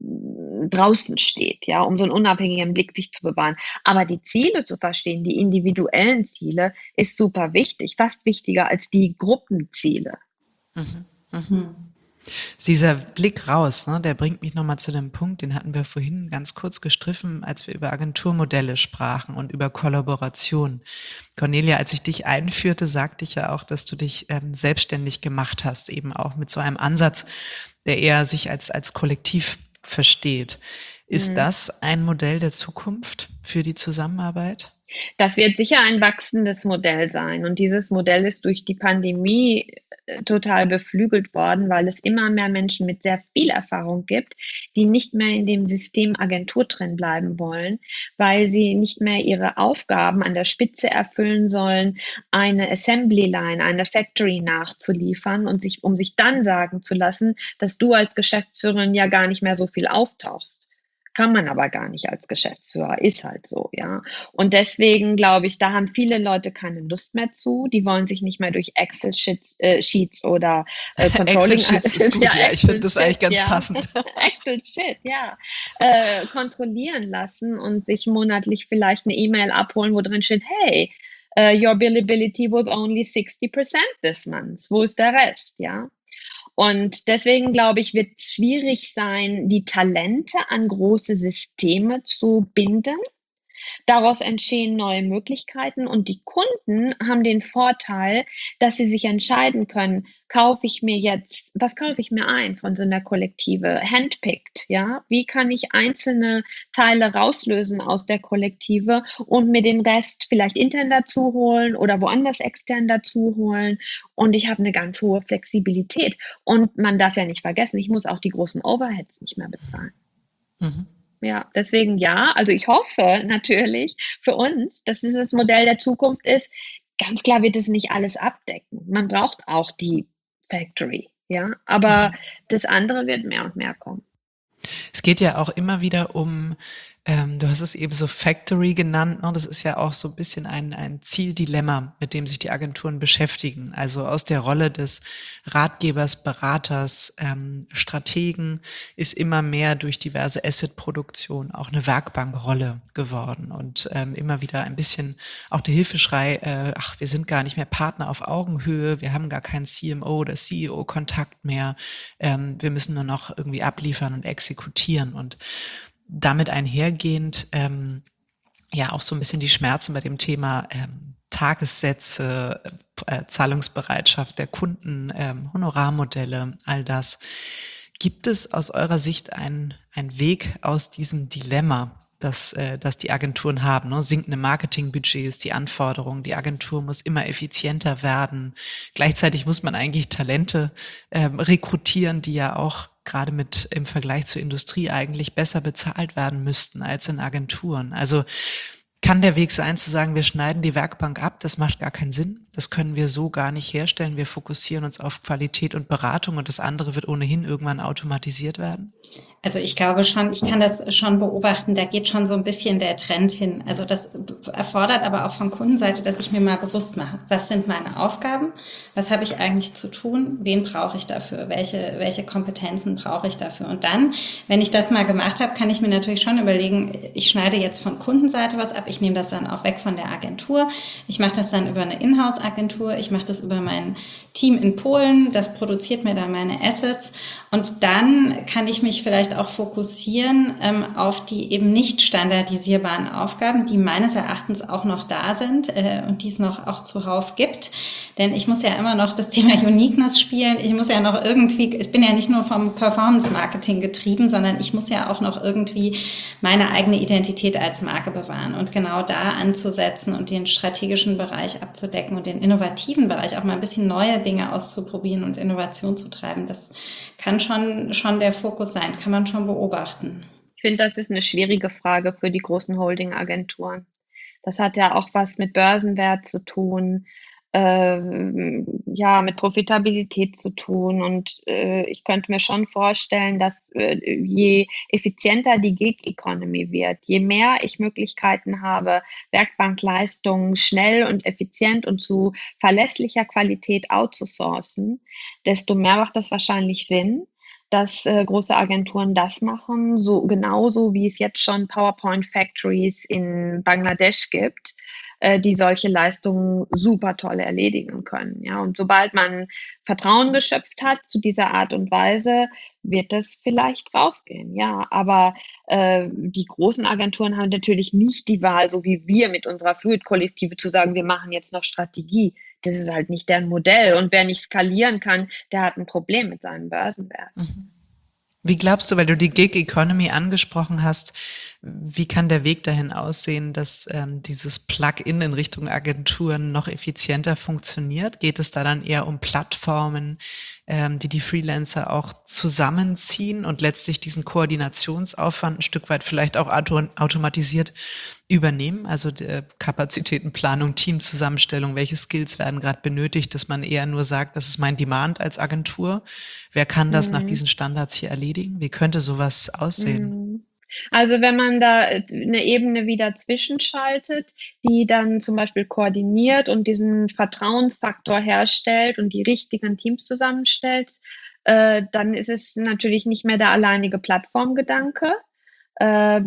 draußen steht, ja, um so einen unabhängigen Blick sich zu bewahren. Aber die Ziele zu verstehen, die individuellen Ziele, ist super wichtig, fast wichtiger als die Gruppenziele. Mhm. Mhm. Dieser Blick raus, ne, der bringt mich nochmal zu dem Punkt, den hatten wir vorhin ganz kurz gestriffen, als wir über Agenturmodelle sprachen und über Kollaboration. Cornelia, als ich dich einführte, sagte ich ja auch, dass du dich ähm, selbstständig gemacht hast, eben auch mit so einem Ansatz, der eher sich als, als Kollektiv versteht. Ist mhm. das ein Modell der Zukunft für die Zusammenarbeit? Das wird sicher ein wachsendes Modell sein. Und dieses Modell ist durch die Pandemie total beflügelt worden, weil es immer mehr Menschen mit sehr viel Erfahrung gibt, die nicht mehr in dem System Agentur drin bleiben wollen, weil sie nicht mehr ihre Aufgaben an der Spitze erfüllen sollen, eine Assembly Line, eine Factory nachzuliefern und sich, um sich dann sagen zu lassen, dass du als Geschäftsführerin ja gar nicht mehr so viel auftauchst. Kann man aber gar nicht als Geschäftsführer, ist halt so, ja. Und deswegen glaube ich, da haben viele Leute keine Lust mehr zu. Die wollen sich nicht mehr durch Excel-Sheets äh, Sheets oder äh, Controlling... Excel-Sheets ist gut, ja, ja ich finde das eigentlich ganz ja. passend. Excel-Sheet, ja. Äh, kontrollieren lassen und sich monatlich vielleicht eine E-Mail abholen, wo drin steht, hey, uh, your billability was only sixty percent this month. Wo ist der Rest, ja? Und deswegen, glaube ich, wird es schwierig sein, die Talente an große Systeme zu binden. Daraus entstehen neue Möglichkeiten und die Kunden haben den Vorteil, dass sie sich entscheiden können, kaufe ich mir jetzt, was kaufe ich mir ein von so einer Kollektive? Handpicked, ja? Wie kann ich einzelne Teile rauslösen aus der Kollektive und mir den Rest vielleicht intern dazu holen oder woanders extern dazu holen? Und ich habe eine ganz hohe Flexibilität. Und man darf ja nicht vergessen, ich muss auch die großen Overheads nicht mehr bezahlen. Mhm. Ja, deswegen ja, also ich hoffe natürlich für uns, dass dieses Modell der Zukunft ist. Ganz klar wird es nicht alles abdecken. Man braucht auch die Factory, ja, aber mhm. das andere wird mehr und mehr kommen. Es geht ja auch immer wieder um, ähm, du hast es eben so Factory genannt, ne? Das ist ja auch so ein bisschen ein, ein Zieldilemma, mit dem sich die Agenturen beschäftigen. Also aus der Rolle des Ratgebers, Beraters, ähm, Strategen ist immer mehr durch diverse Asset-Produktion auch eine Werkbankrolle geworden und ähm, immer wieder ein bisschen auch der Hilfeschrei, äh, ach, wir sind gar nicht mehr Partner auf Augenhöhe, wir haben gar keinen C M O oder C E O-Kontakt mehr, ähm, wir müssen nur noch irgendwie abliefern und exekutieren und damit einhergehend ähm, ja auch so ein bisschen die Schmerzen bei dem Thema ähm, Tagessätze, äh, Zahlungsbereitschaft der Kunden, ähm, Honorarmodelle, all das. Gibt es aus eurer Sicht einen einen Weg aus diesem Dilemma, das, äh, das die Agenturen haben, ne? Sinkende Marketingbudgets, die Anforderungen, die Agentur muss immer effizienter werden. Gleichzeitig muss man eigentlich Talente ähm, rekrutieren, die ja auch gerade mit im Vergleich zur Industrie eigentlich besser bezahlt werden müssten als in Agenturen. Also kann der Weg sein zu sagen, wir schneiden die Werkbank ab, das macht gar keinen Sinn. Das können wir so gar nicht herstellen. Wir fokussieren uns auf Qualität und Beratung und das andere wird ohnehin irgendwann automatisiert werden? Also ich glaube schon, ich kann das schon beobachten, da geht schon so ein bisschen der Trend hin. Also das erfordert aber auch von Kundenseite, dass ich mir mal bewusst mache, was sind meine Aufgaben, was habe ich eigentlich zu tun, wen brauche ich dafür, welche, welche Kompetenzen brauche ich dafür. Und dann, wenn ich das mal gemacht habe, kann ich mir natürlich schon überlegen, ich schneide jetzt von Kundenseite was ab, ich nehme das dann auch weg von der Agentur, ich mache das dann über eine Inhouse-Agentur, ich mache das über mein Team in Polen, das produziert mir da meine Assets und dann kann ich mich vielleicht auch fokussieren ähm, auf die eben nicht standardisierbaren Aufgaben, die meines Erachtens auch noch da sind äh, und die es noch auch zuhauf gibt. Denn ich muss ja immer noch das Thema Uniqueness spielen. Ich muss ja noch irgendwie, ich bin ja nicht nur vom Performance-Marketing getrieben, sondern ich muss ja auch noch irgendwie meine eigene Identität als Marke bewahren. Und genau da anzusetzen und den strategischen Bereich abzudecken und den innovativen Bereich auch mal ein bisschen neue Dinge auszuprobieren und Innovation zu treiben, das kann schon, schon der Fokus sein, kann man schon beobachten. Ich finde, das ist eine schwierige Frage für die großen Holding-Agenturen. Das hat ja auch was mit Börsenwert zu tun, äh, ja, mit Profitabilität zu tun. Und äh, ich könnte mir schon vorstellen, dass äh, je effizienter die Gig Economy wird, je mehr ich Möglichkeiten habe, Werkbankleistungen schnell und effizient und zu verlässlicher Qualität outzusourcen, desto mehr macht das wahrscheinlich Sinn, dass äh, große Agenturen das machen, so genauso wie es jetzt schon PowerPoint Factories in Bangladesch gibt, äh, die solche Leistungen super toll erledigen können. Ja, und sobald man Vertrauen geschöpft hat zu dieser Art und Weise, wird das vielleicht rausgehen. Ja, aber äh, die großen Agenturen haben natürlich nicht die Wahl, so wie wir mit unserer Fluid-Kollektive zu sagen, wir machen jetzt noch Strategie. Das ist halt nicht deren Modell. Und wer nicht skalieren kann, der hat ein Problem mit seinem Börsenwert. Wie glaubst du, weil du die Gig Economy angesprochen hast, wie kann der Weg dahin aussehen, dass ähm, dieses Plug-in in Richtung Agenturen noch effizienter funktioniert? Geht es da dann eher um Plattformen, ähm, die die Freelancer auch zusammenziehen und letztlich diesen Koordinationsaufwand ein Stück weit vielleicht auch auto- automatisiert übernehmen? Also der Kapazitätenplanung, Teamzusammenstellung, welche Skills werden gerade benötigt, dass man eher nur sagt, das ist mein Demand als Agentur. Wer kann das mhm. nach diesen Standards hier erledigen? Wie könnte sowas aussehen? Mhm. Also wenn man da eine Ebene wieder zwischenschaltet, die dann zum Beispiel koordiniert und diesen Vertrauensfaktor herstellt und die richtigen Teams zusammenstellt, äh, dann ist es natürlich nicht mehr der alleinige Plattformgedanke. Äh,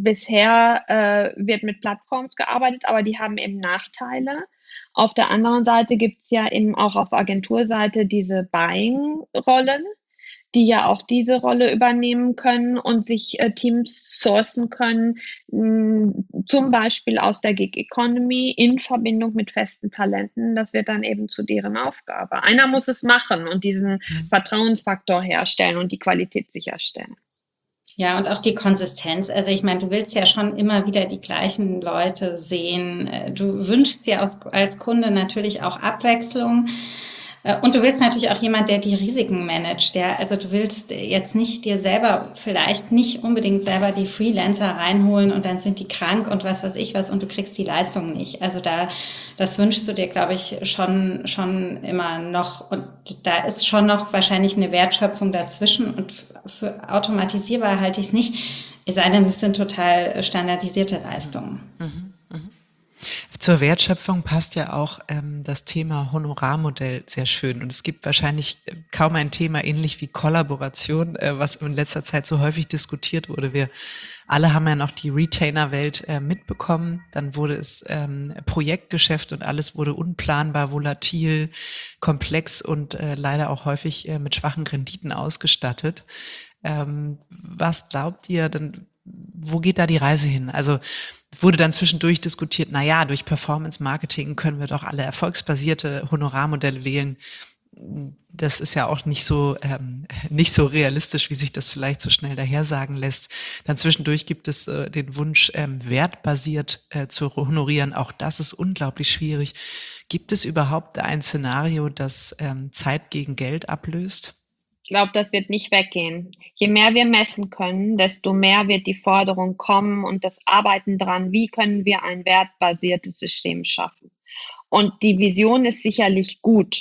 bisher äh, wird mit Plattforms gearbeitet, aber die haben eben Nachteile. Auf der anderen Seite gibt es ja eben auch auf Agenturseite diese Buying-Rollen, die ja auch diese Rolle übernehmen können und sich äh, Teams sourcen können, mh, zum Beispiel aus der Gig Economy in Verbindung mit festen Talenten. Das wird dann eben zu deren Aufgabe. Einer muss es machen und diesen Vertrauensfaktor herstellen und die Qualität sicherstellen. Ja, und auch die Konsistenz. Also ich meine, du willst ja schon immer wieder die gleichen Leute sehen. Du wünschst dir als, als Kunde natürlich auch Abwechslung. Und du willst natürlich auch jemand, der die Risiken managt, der, also du willst jetzt nicht dir selber, vielleicht nicht unbedingt selber die Freelancer reinholen und dann sind die krank und was weiß ich was und du kriegst die Leistung nicht. Also da, das wünschst du dir, glaube ich, schon, schon immer noch und da ist schon noch wahrscheinlich eine Wertschöpfung dazwischen und für automatisierbar halte ich es nicht, es sei denn, es sind total standardisierte Leistungen. Mhm. Zur Wertschöpfung passt ja auch ähm, das Thema Honorarmodell sehr schön. Und es gibt wahrscheinlich kaum ein Thema ähnlich wie Kollaboration, äh, was in letzter Zeit so häufig diskutiert wurde. Wir alle haben ja noch die Retainer-Welt äh, mitbekommen. Dann wurde es ähm, Projektgeschäft und alles wurde unplanbar, volatil, komplex und äh, leider auch häufig äh, mit schwachen Renditen ausgestattet. Ähm, was glaubt ihr denn, wo geht da die Reise hin? Also wurde dann zwischendurch diskutiert, na ja, durch Performance Marketing können wir doch alle erfolgsbasierte Honorarmodelle wählen. Das ist ja auch nicht so ähm, nicht so realistisch, wie sich das vielleicht so schnell dahersagen lässt. Dann zwischendurch gibt es äh, den Wunsch, ähm, wertbasiert äh, zu honorieren. Auch das ist unglaublich schwierig. Gibt es überhaupt ein Szenario, das ähm, Zeit gegen Geld ablöst? Ich glaube, das wird nicht weggehen. Je mehr wir messen können, desto mehr wird die Forderung kommen und das Arbeiten dran, wie können wir ein wertbasiertes System schaffen. Und die Vision ist sicherlich gut,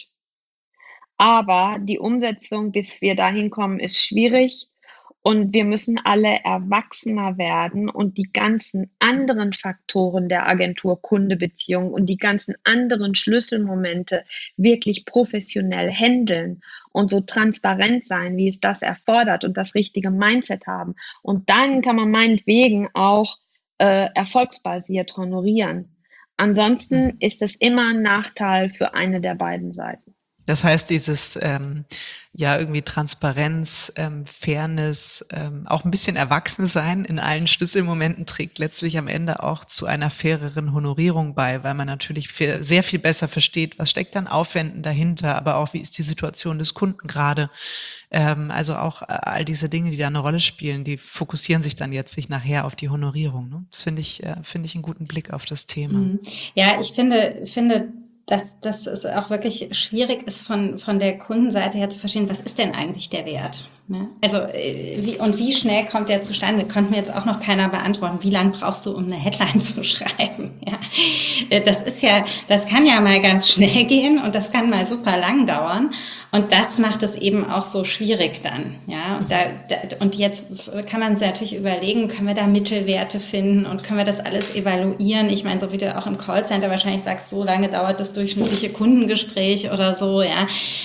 aber die Umsetzung, bis wir dahin kommen, ist schwierig und wir müssen alle erwachsener werden und die ganzen anderen Faktoren der Agentur-Kunde-Beziehung und die ganzen anderen Schlüsselmomente wirklich professionell handeln und so transparent sein, wie es das erfordert und das richtige Mindset haben. Und dann kann man meinetwegen auch äh, erfolgsbasiert honorieren. Ansonsten ist es immer ein Nachteil für eine der beiden Seiten. Das heißt, dieses ähm, ja irgendwie Transparenz, ähm, Fairness, ähm, auch ein bisschen erwachsen sein in allen Schlüsselmomenten trägt letztlich am Ende auch zu einer faireren Honorierung bei, weil man natürlich viel, sehr viel besser versteht, was steckt an Aufwänden dahinter, aber auch wie ist die Situation des Kunden gerade. Ähm, also auch äh, all diese Dinge, die da eine Rolle spielen, die fokussieren sich dann jetzt sich nachher auf die Honorierung. Ne? Das finde ich, äh, finde ich einen guten Blick auf das Thema. Ja, ich finde, finde, dass, dass es auch wirklich schwierig ist, von, von der Kundenseite her zu verstehen, was ist denn eigentlich der Wert? Ne? Also, wie, und wie schnell kommt der zustande? Konnte mir jetzt auch noch keiner beantworten. Wie lange brauchst du, um eine Headline zu schreiben? Ja, das ist ja, das kann ja mal ganz schnell gehen und das kann mal super lang dauern. Und das macht es eben auch so schwierig dann, ja. Und, da, da, und jetzt kann man sich natürlich überlegen, können wir da Mittelwerte finden und können wir das alles evaluieren? Ich meine, so wie du auch im Callcenter wahrscheinlich sagst, so lange dauert das durchschnittliche Kundengespräch oder so, ja.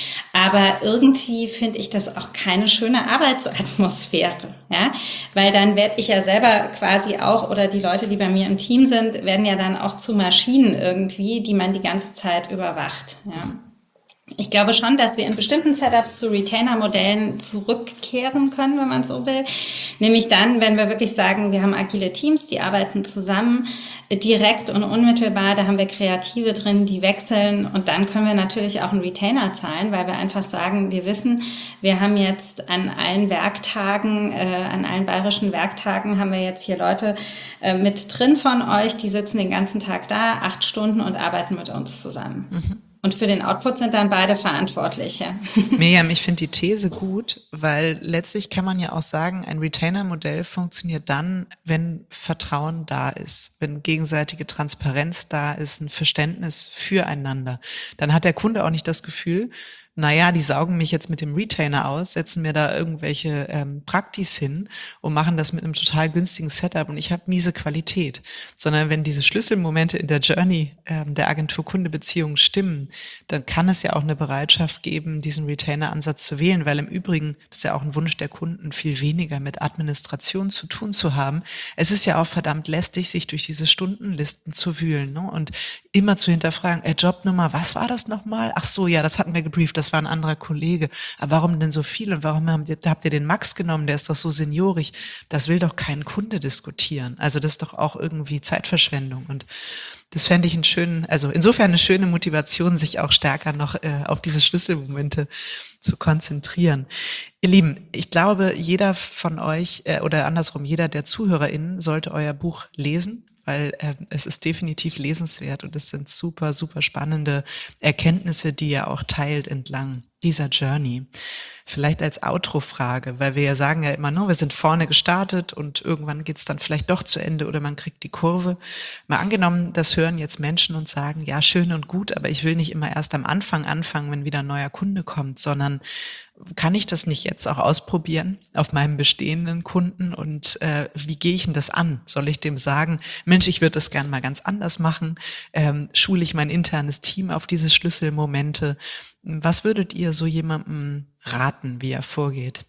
Aber irgendwie finde ich das auch keine schöne Arbeitsatmosphäre, ja, weil dann werde ich ja selber quasi auch, oder die Leute, die bei mir im Team sind, werden ja dann auch zu Maschinen irgendwie, die man die ganze Zeit überwacht, ja. Ich glaube schon, dass wir in bestimmten Setups zu Retainer-Modellen zurückkehren können, wenn man so will. Nämlich dann, wenn wir wirklich sagen, wir haben agile Teams, die arbeiten zusammen, direkt und unmittelbar, da haben wir Kreative drin, die wechseln und dann können wir natürlich auch einen Retainer zahlen, weil wir einfach sagen, wir wissen, wir haben jetzt an allen Werktagen, äh, an allen bayerischen Werktagen haben wir jetzt hier Leute äh, mit drin von euch, die sitzen den ganzen Tag da, acht Stunden und arbeiten mit uns zusammen. Mhm. Und für den Output sind dann beide verantwortlich. Ja. Miriam, ich finde die These gut, weil letztlich kann man ja auch sagen, ein Retainer-Modell funktioniert dann, wenn Vertrauen da ist, wenn gegenseitige Transparenz da ist, ein Verständnis füreinander. Dann hat der Kunde auch nicht das Gefühl, naja, die saugen mich jetzt mit dem Retainer aus, setzen mir da irgendwelche ähm, Praktis hin und machen das mit einem total günstigen Setup und ich habe miese Qualität. Sondern wenn diese Schlüsselmomente in der Journey ähm, der Agentur-Kunde-Beziehung stimmen, dann kann es ja auch eine Bereitschaft geben, diesen Retainer-Ansatz zu wählen, weil im Übrigen, das ist ja auch ein Wunsch der Kunden, viel weniger mit Administration zu tun zu haben. Es ist ja auch verdammt lästig, sich durch diese Stundenlisten zu wühlen, ne? Und immer zu hinterfragen, äh, Jobnummer, was war das nochmal? Ach so, ja, das hatten wir gebrieft, das war ein anderer Kollege. Aber warum denn so viel? Und warum habt ihr, habt ihr den Max genommen? Der ist doch so seniorig. Das will doch kein Kunde diskutieren. Also das ist doch auch irgendwie Zeitverschwendung. Und das fände ich einen schönen, also insofern eine schöne Motivation, sich auch stärker noch äh, auf diese Schlüsselmomente zu konzentrieren. Ihr Lieben, ich glaube, jeder von euch äh, oder andersrum, jeder der ZuhörerInnen sollte euer Buch lesen, weil äh, es ist definitiv lesenswert und es sind super, super spannende Erkenntnisse, die ihr auch teilt entlang dieser Journey. Vielleicht als Outro-Frage, weil wir ja sagen ja immer, no, wir sind vorne gestartet und irgendwann geht's dann vielleicht doch zu Ende oder man kriegt die Kurve. Mal angenommen, das hören jetzt Menschen und sagen, ja, schön und gut, aber ich will nicht immer erst am Anfang anfangen, wenn wieder ein neuer Kunde kommt, sondern kann ich das nicht jetzt auch ausprobieren auf meinem bestehenden Kunden und äh, wie gehe ich denn das an? Soll ich dem sagen, Mensch, ich würde das gerne mal ganz anders machen? Ähm, schule ich mein internes Team auf diese Schlüsselmomente? Was würdet ihr so jemandem raten, wie er vorgeht?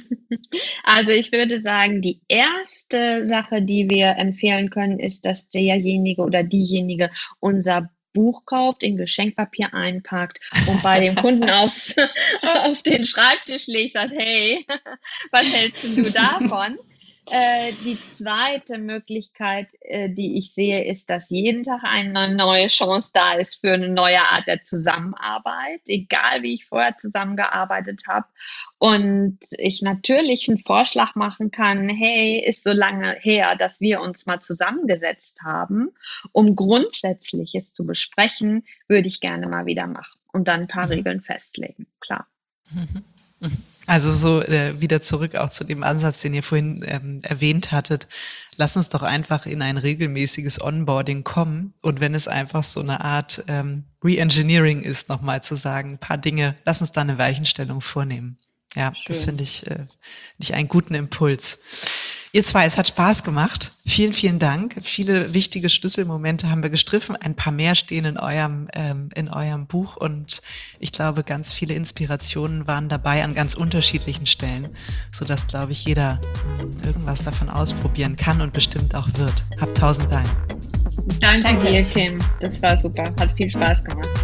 Also ich würde sagen, die erste Sache, die wir empfehlen können, ist, dass derjenige oder diejenige unser Buch kauft, in Geschenkpapier einpackt und bei dem Kunden aufs, auf den Schreibtisch legt, sagt, hey, was hältst du davon? Äh, die zweite Möglichkeit, äh, die ich sehe, ist, dass jeden Tag eine neue Chance da ist für eine neue Art der Zusammenarbeit, egal wie ich vorher zusammengearbeitet habe. Und ich natürlich einen Vorschlag machen kann, hey, ist so lange her, dass wir uns mal zusammengesetzt haben, um Grundsätzliches zu besprechen, würde ich gerne mal wieder machen und dann ein paar Regeln festlegen, klar. Also so äh, wieder zurück auch zu dem Ansatz, den ihr vorhin ähm, erwähnt hattet. Lass uns doch einfach in ein regelmäßiges Onboarding kommen. Und wenn es einfach so eine Art ähm, Re-Engineering ist, nochmal zu sagen, ein paar Dinge, lass uns da eine Weichenstellung vornehmen. Ja, Schön. Das finde ich, äh, find ich einen guten Impuls. Ihr zwei, es hat Spaß gemacht. Vielen, vielen Dank. Viele wichtige Schlüsselmomente haben wir gestriffen. Ein paar mehr stehen in eurem, ähm, in eurem Buch. Und ich glaube, ganz viele Inspirationen waren dabei an ganz unterschiedlichen Stellen, sodass, glaube ich, jeder mh, irgendwas davon ausprobieren kann und bestimmt auch wird. Habt tausend Dank. Danke, Danke dir, Kim. Das war super. Hat viel Spaß gemacht.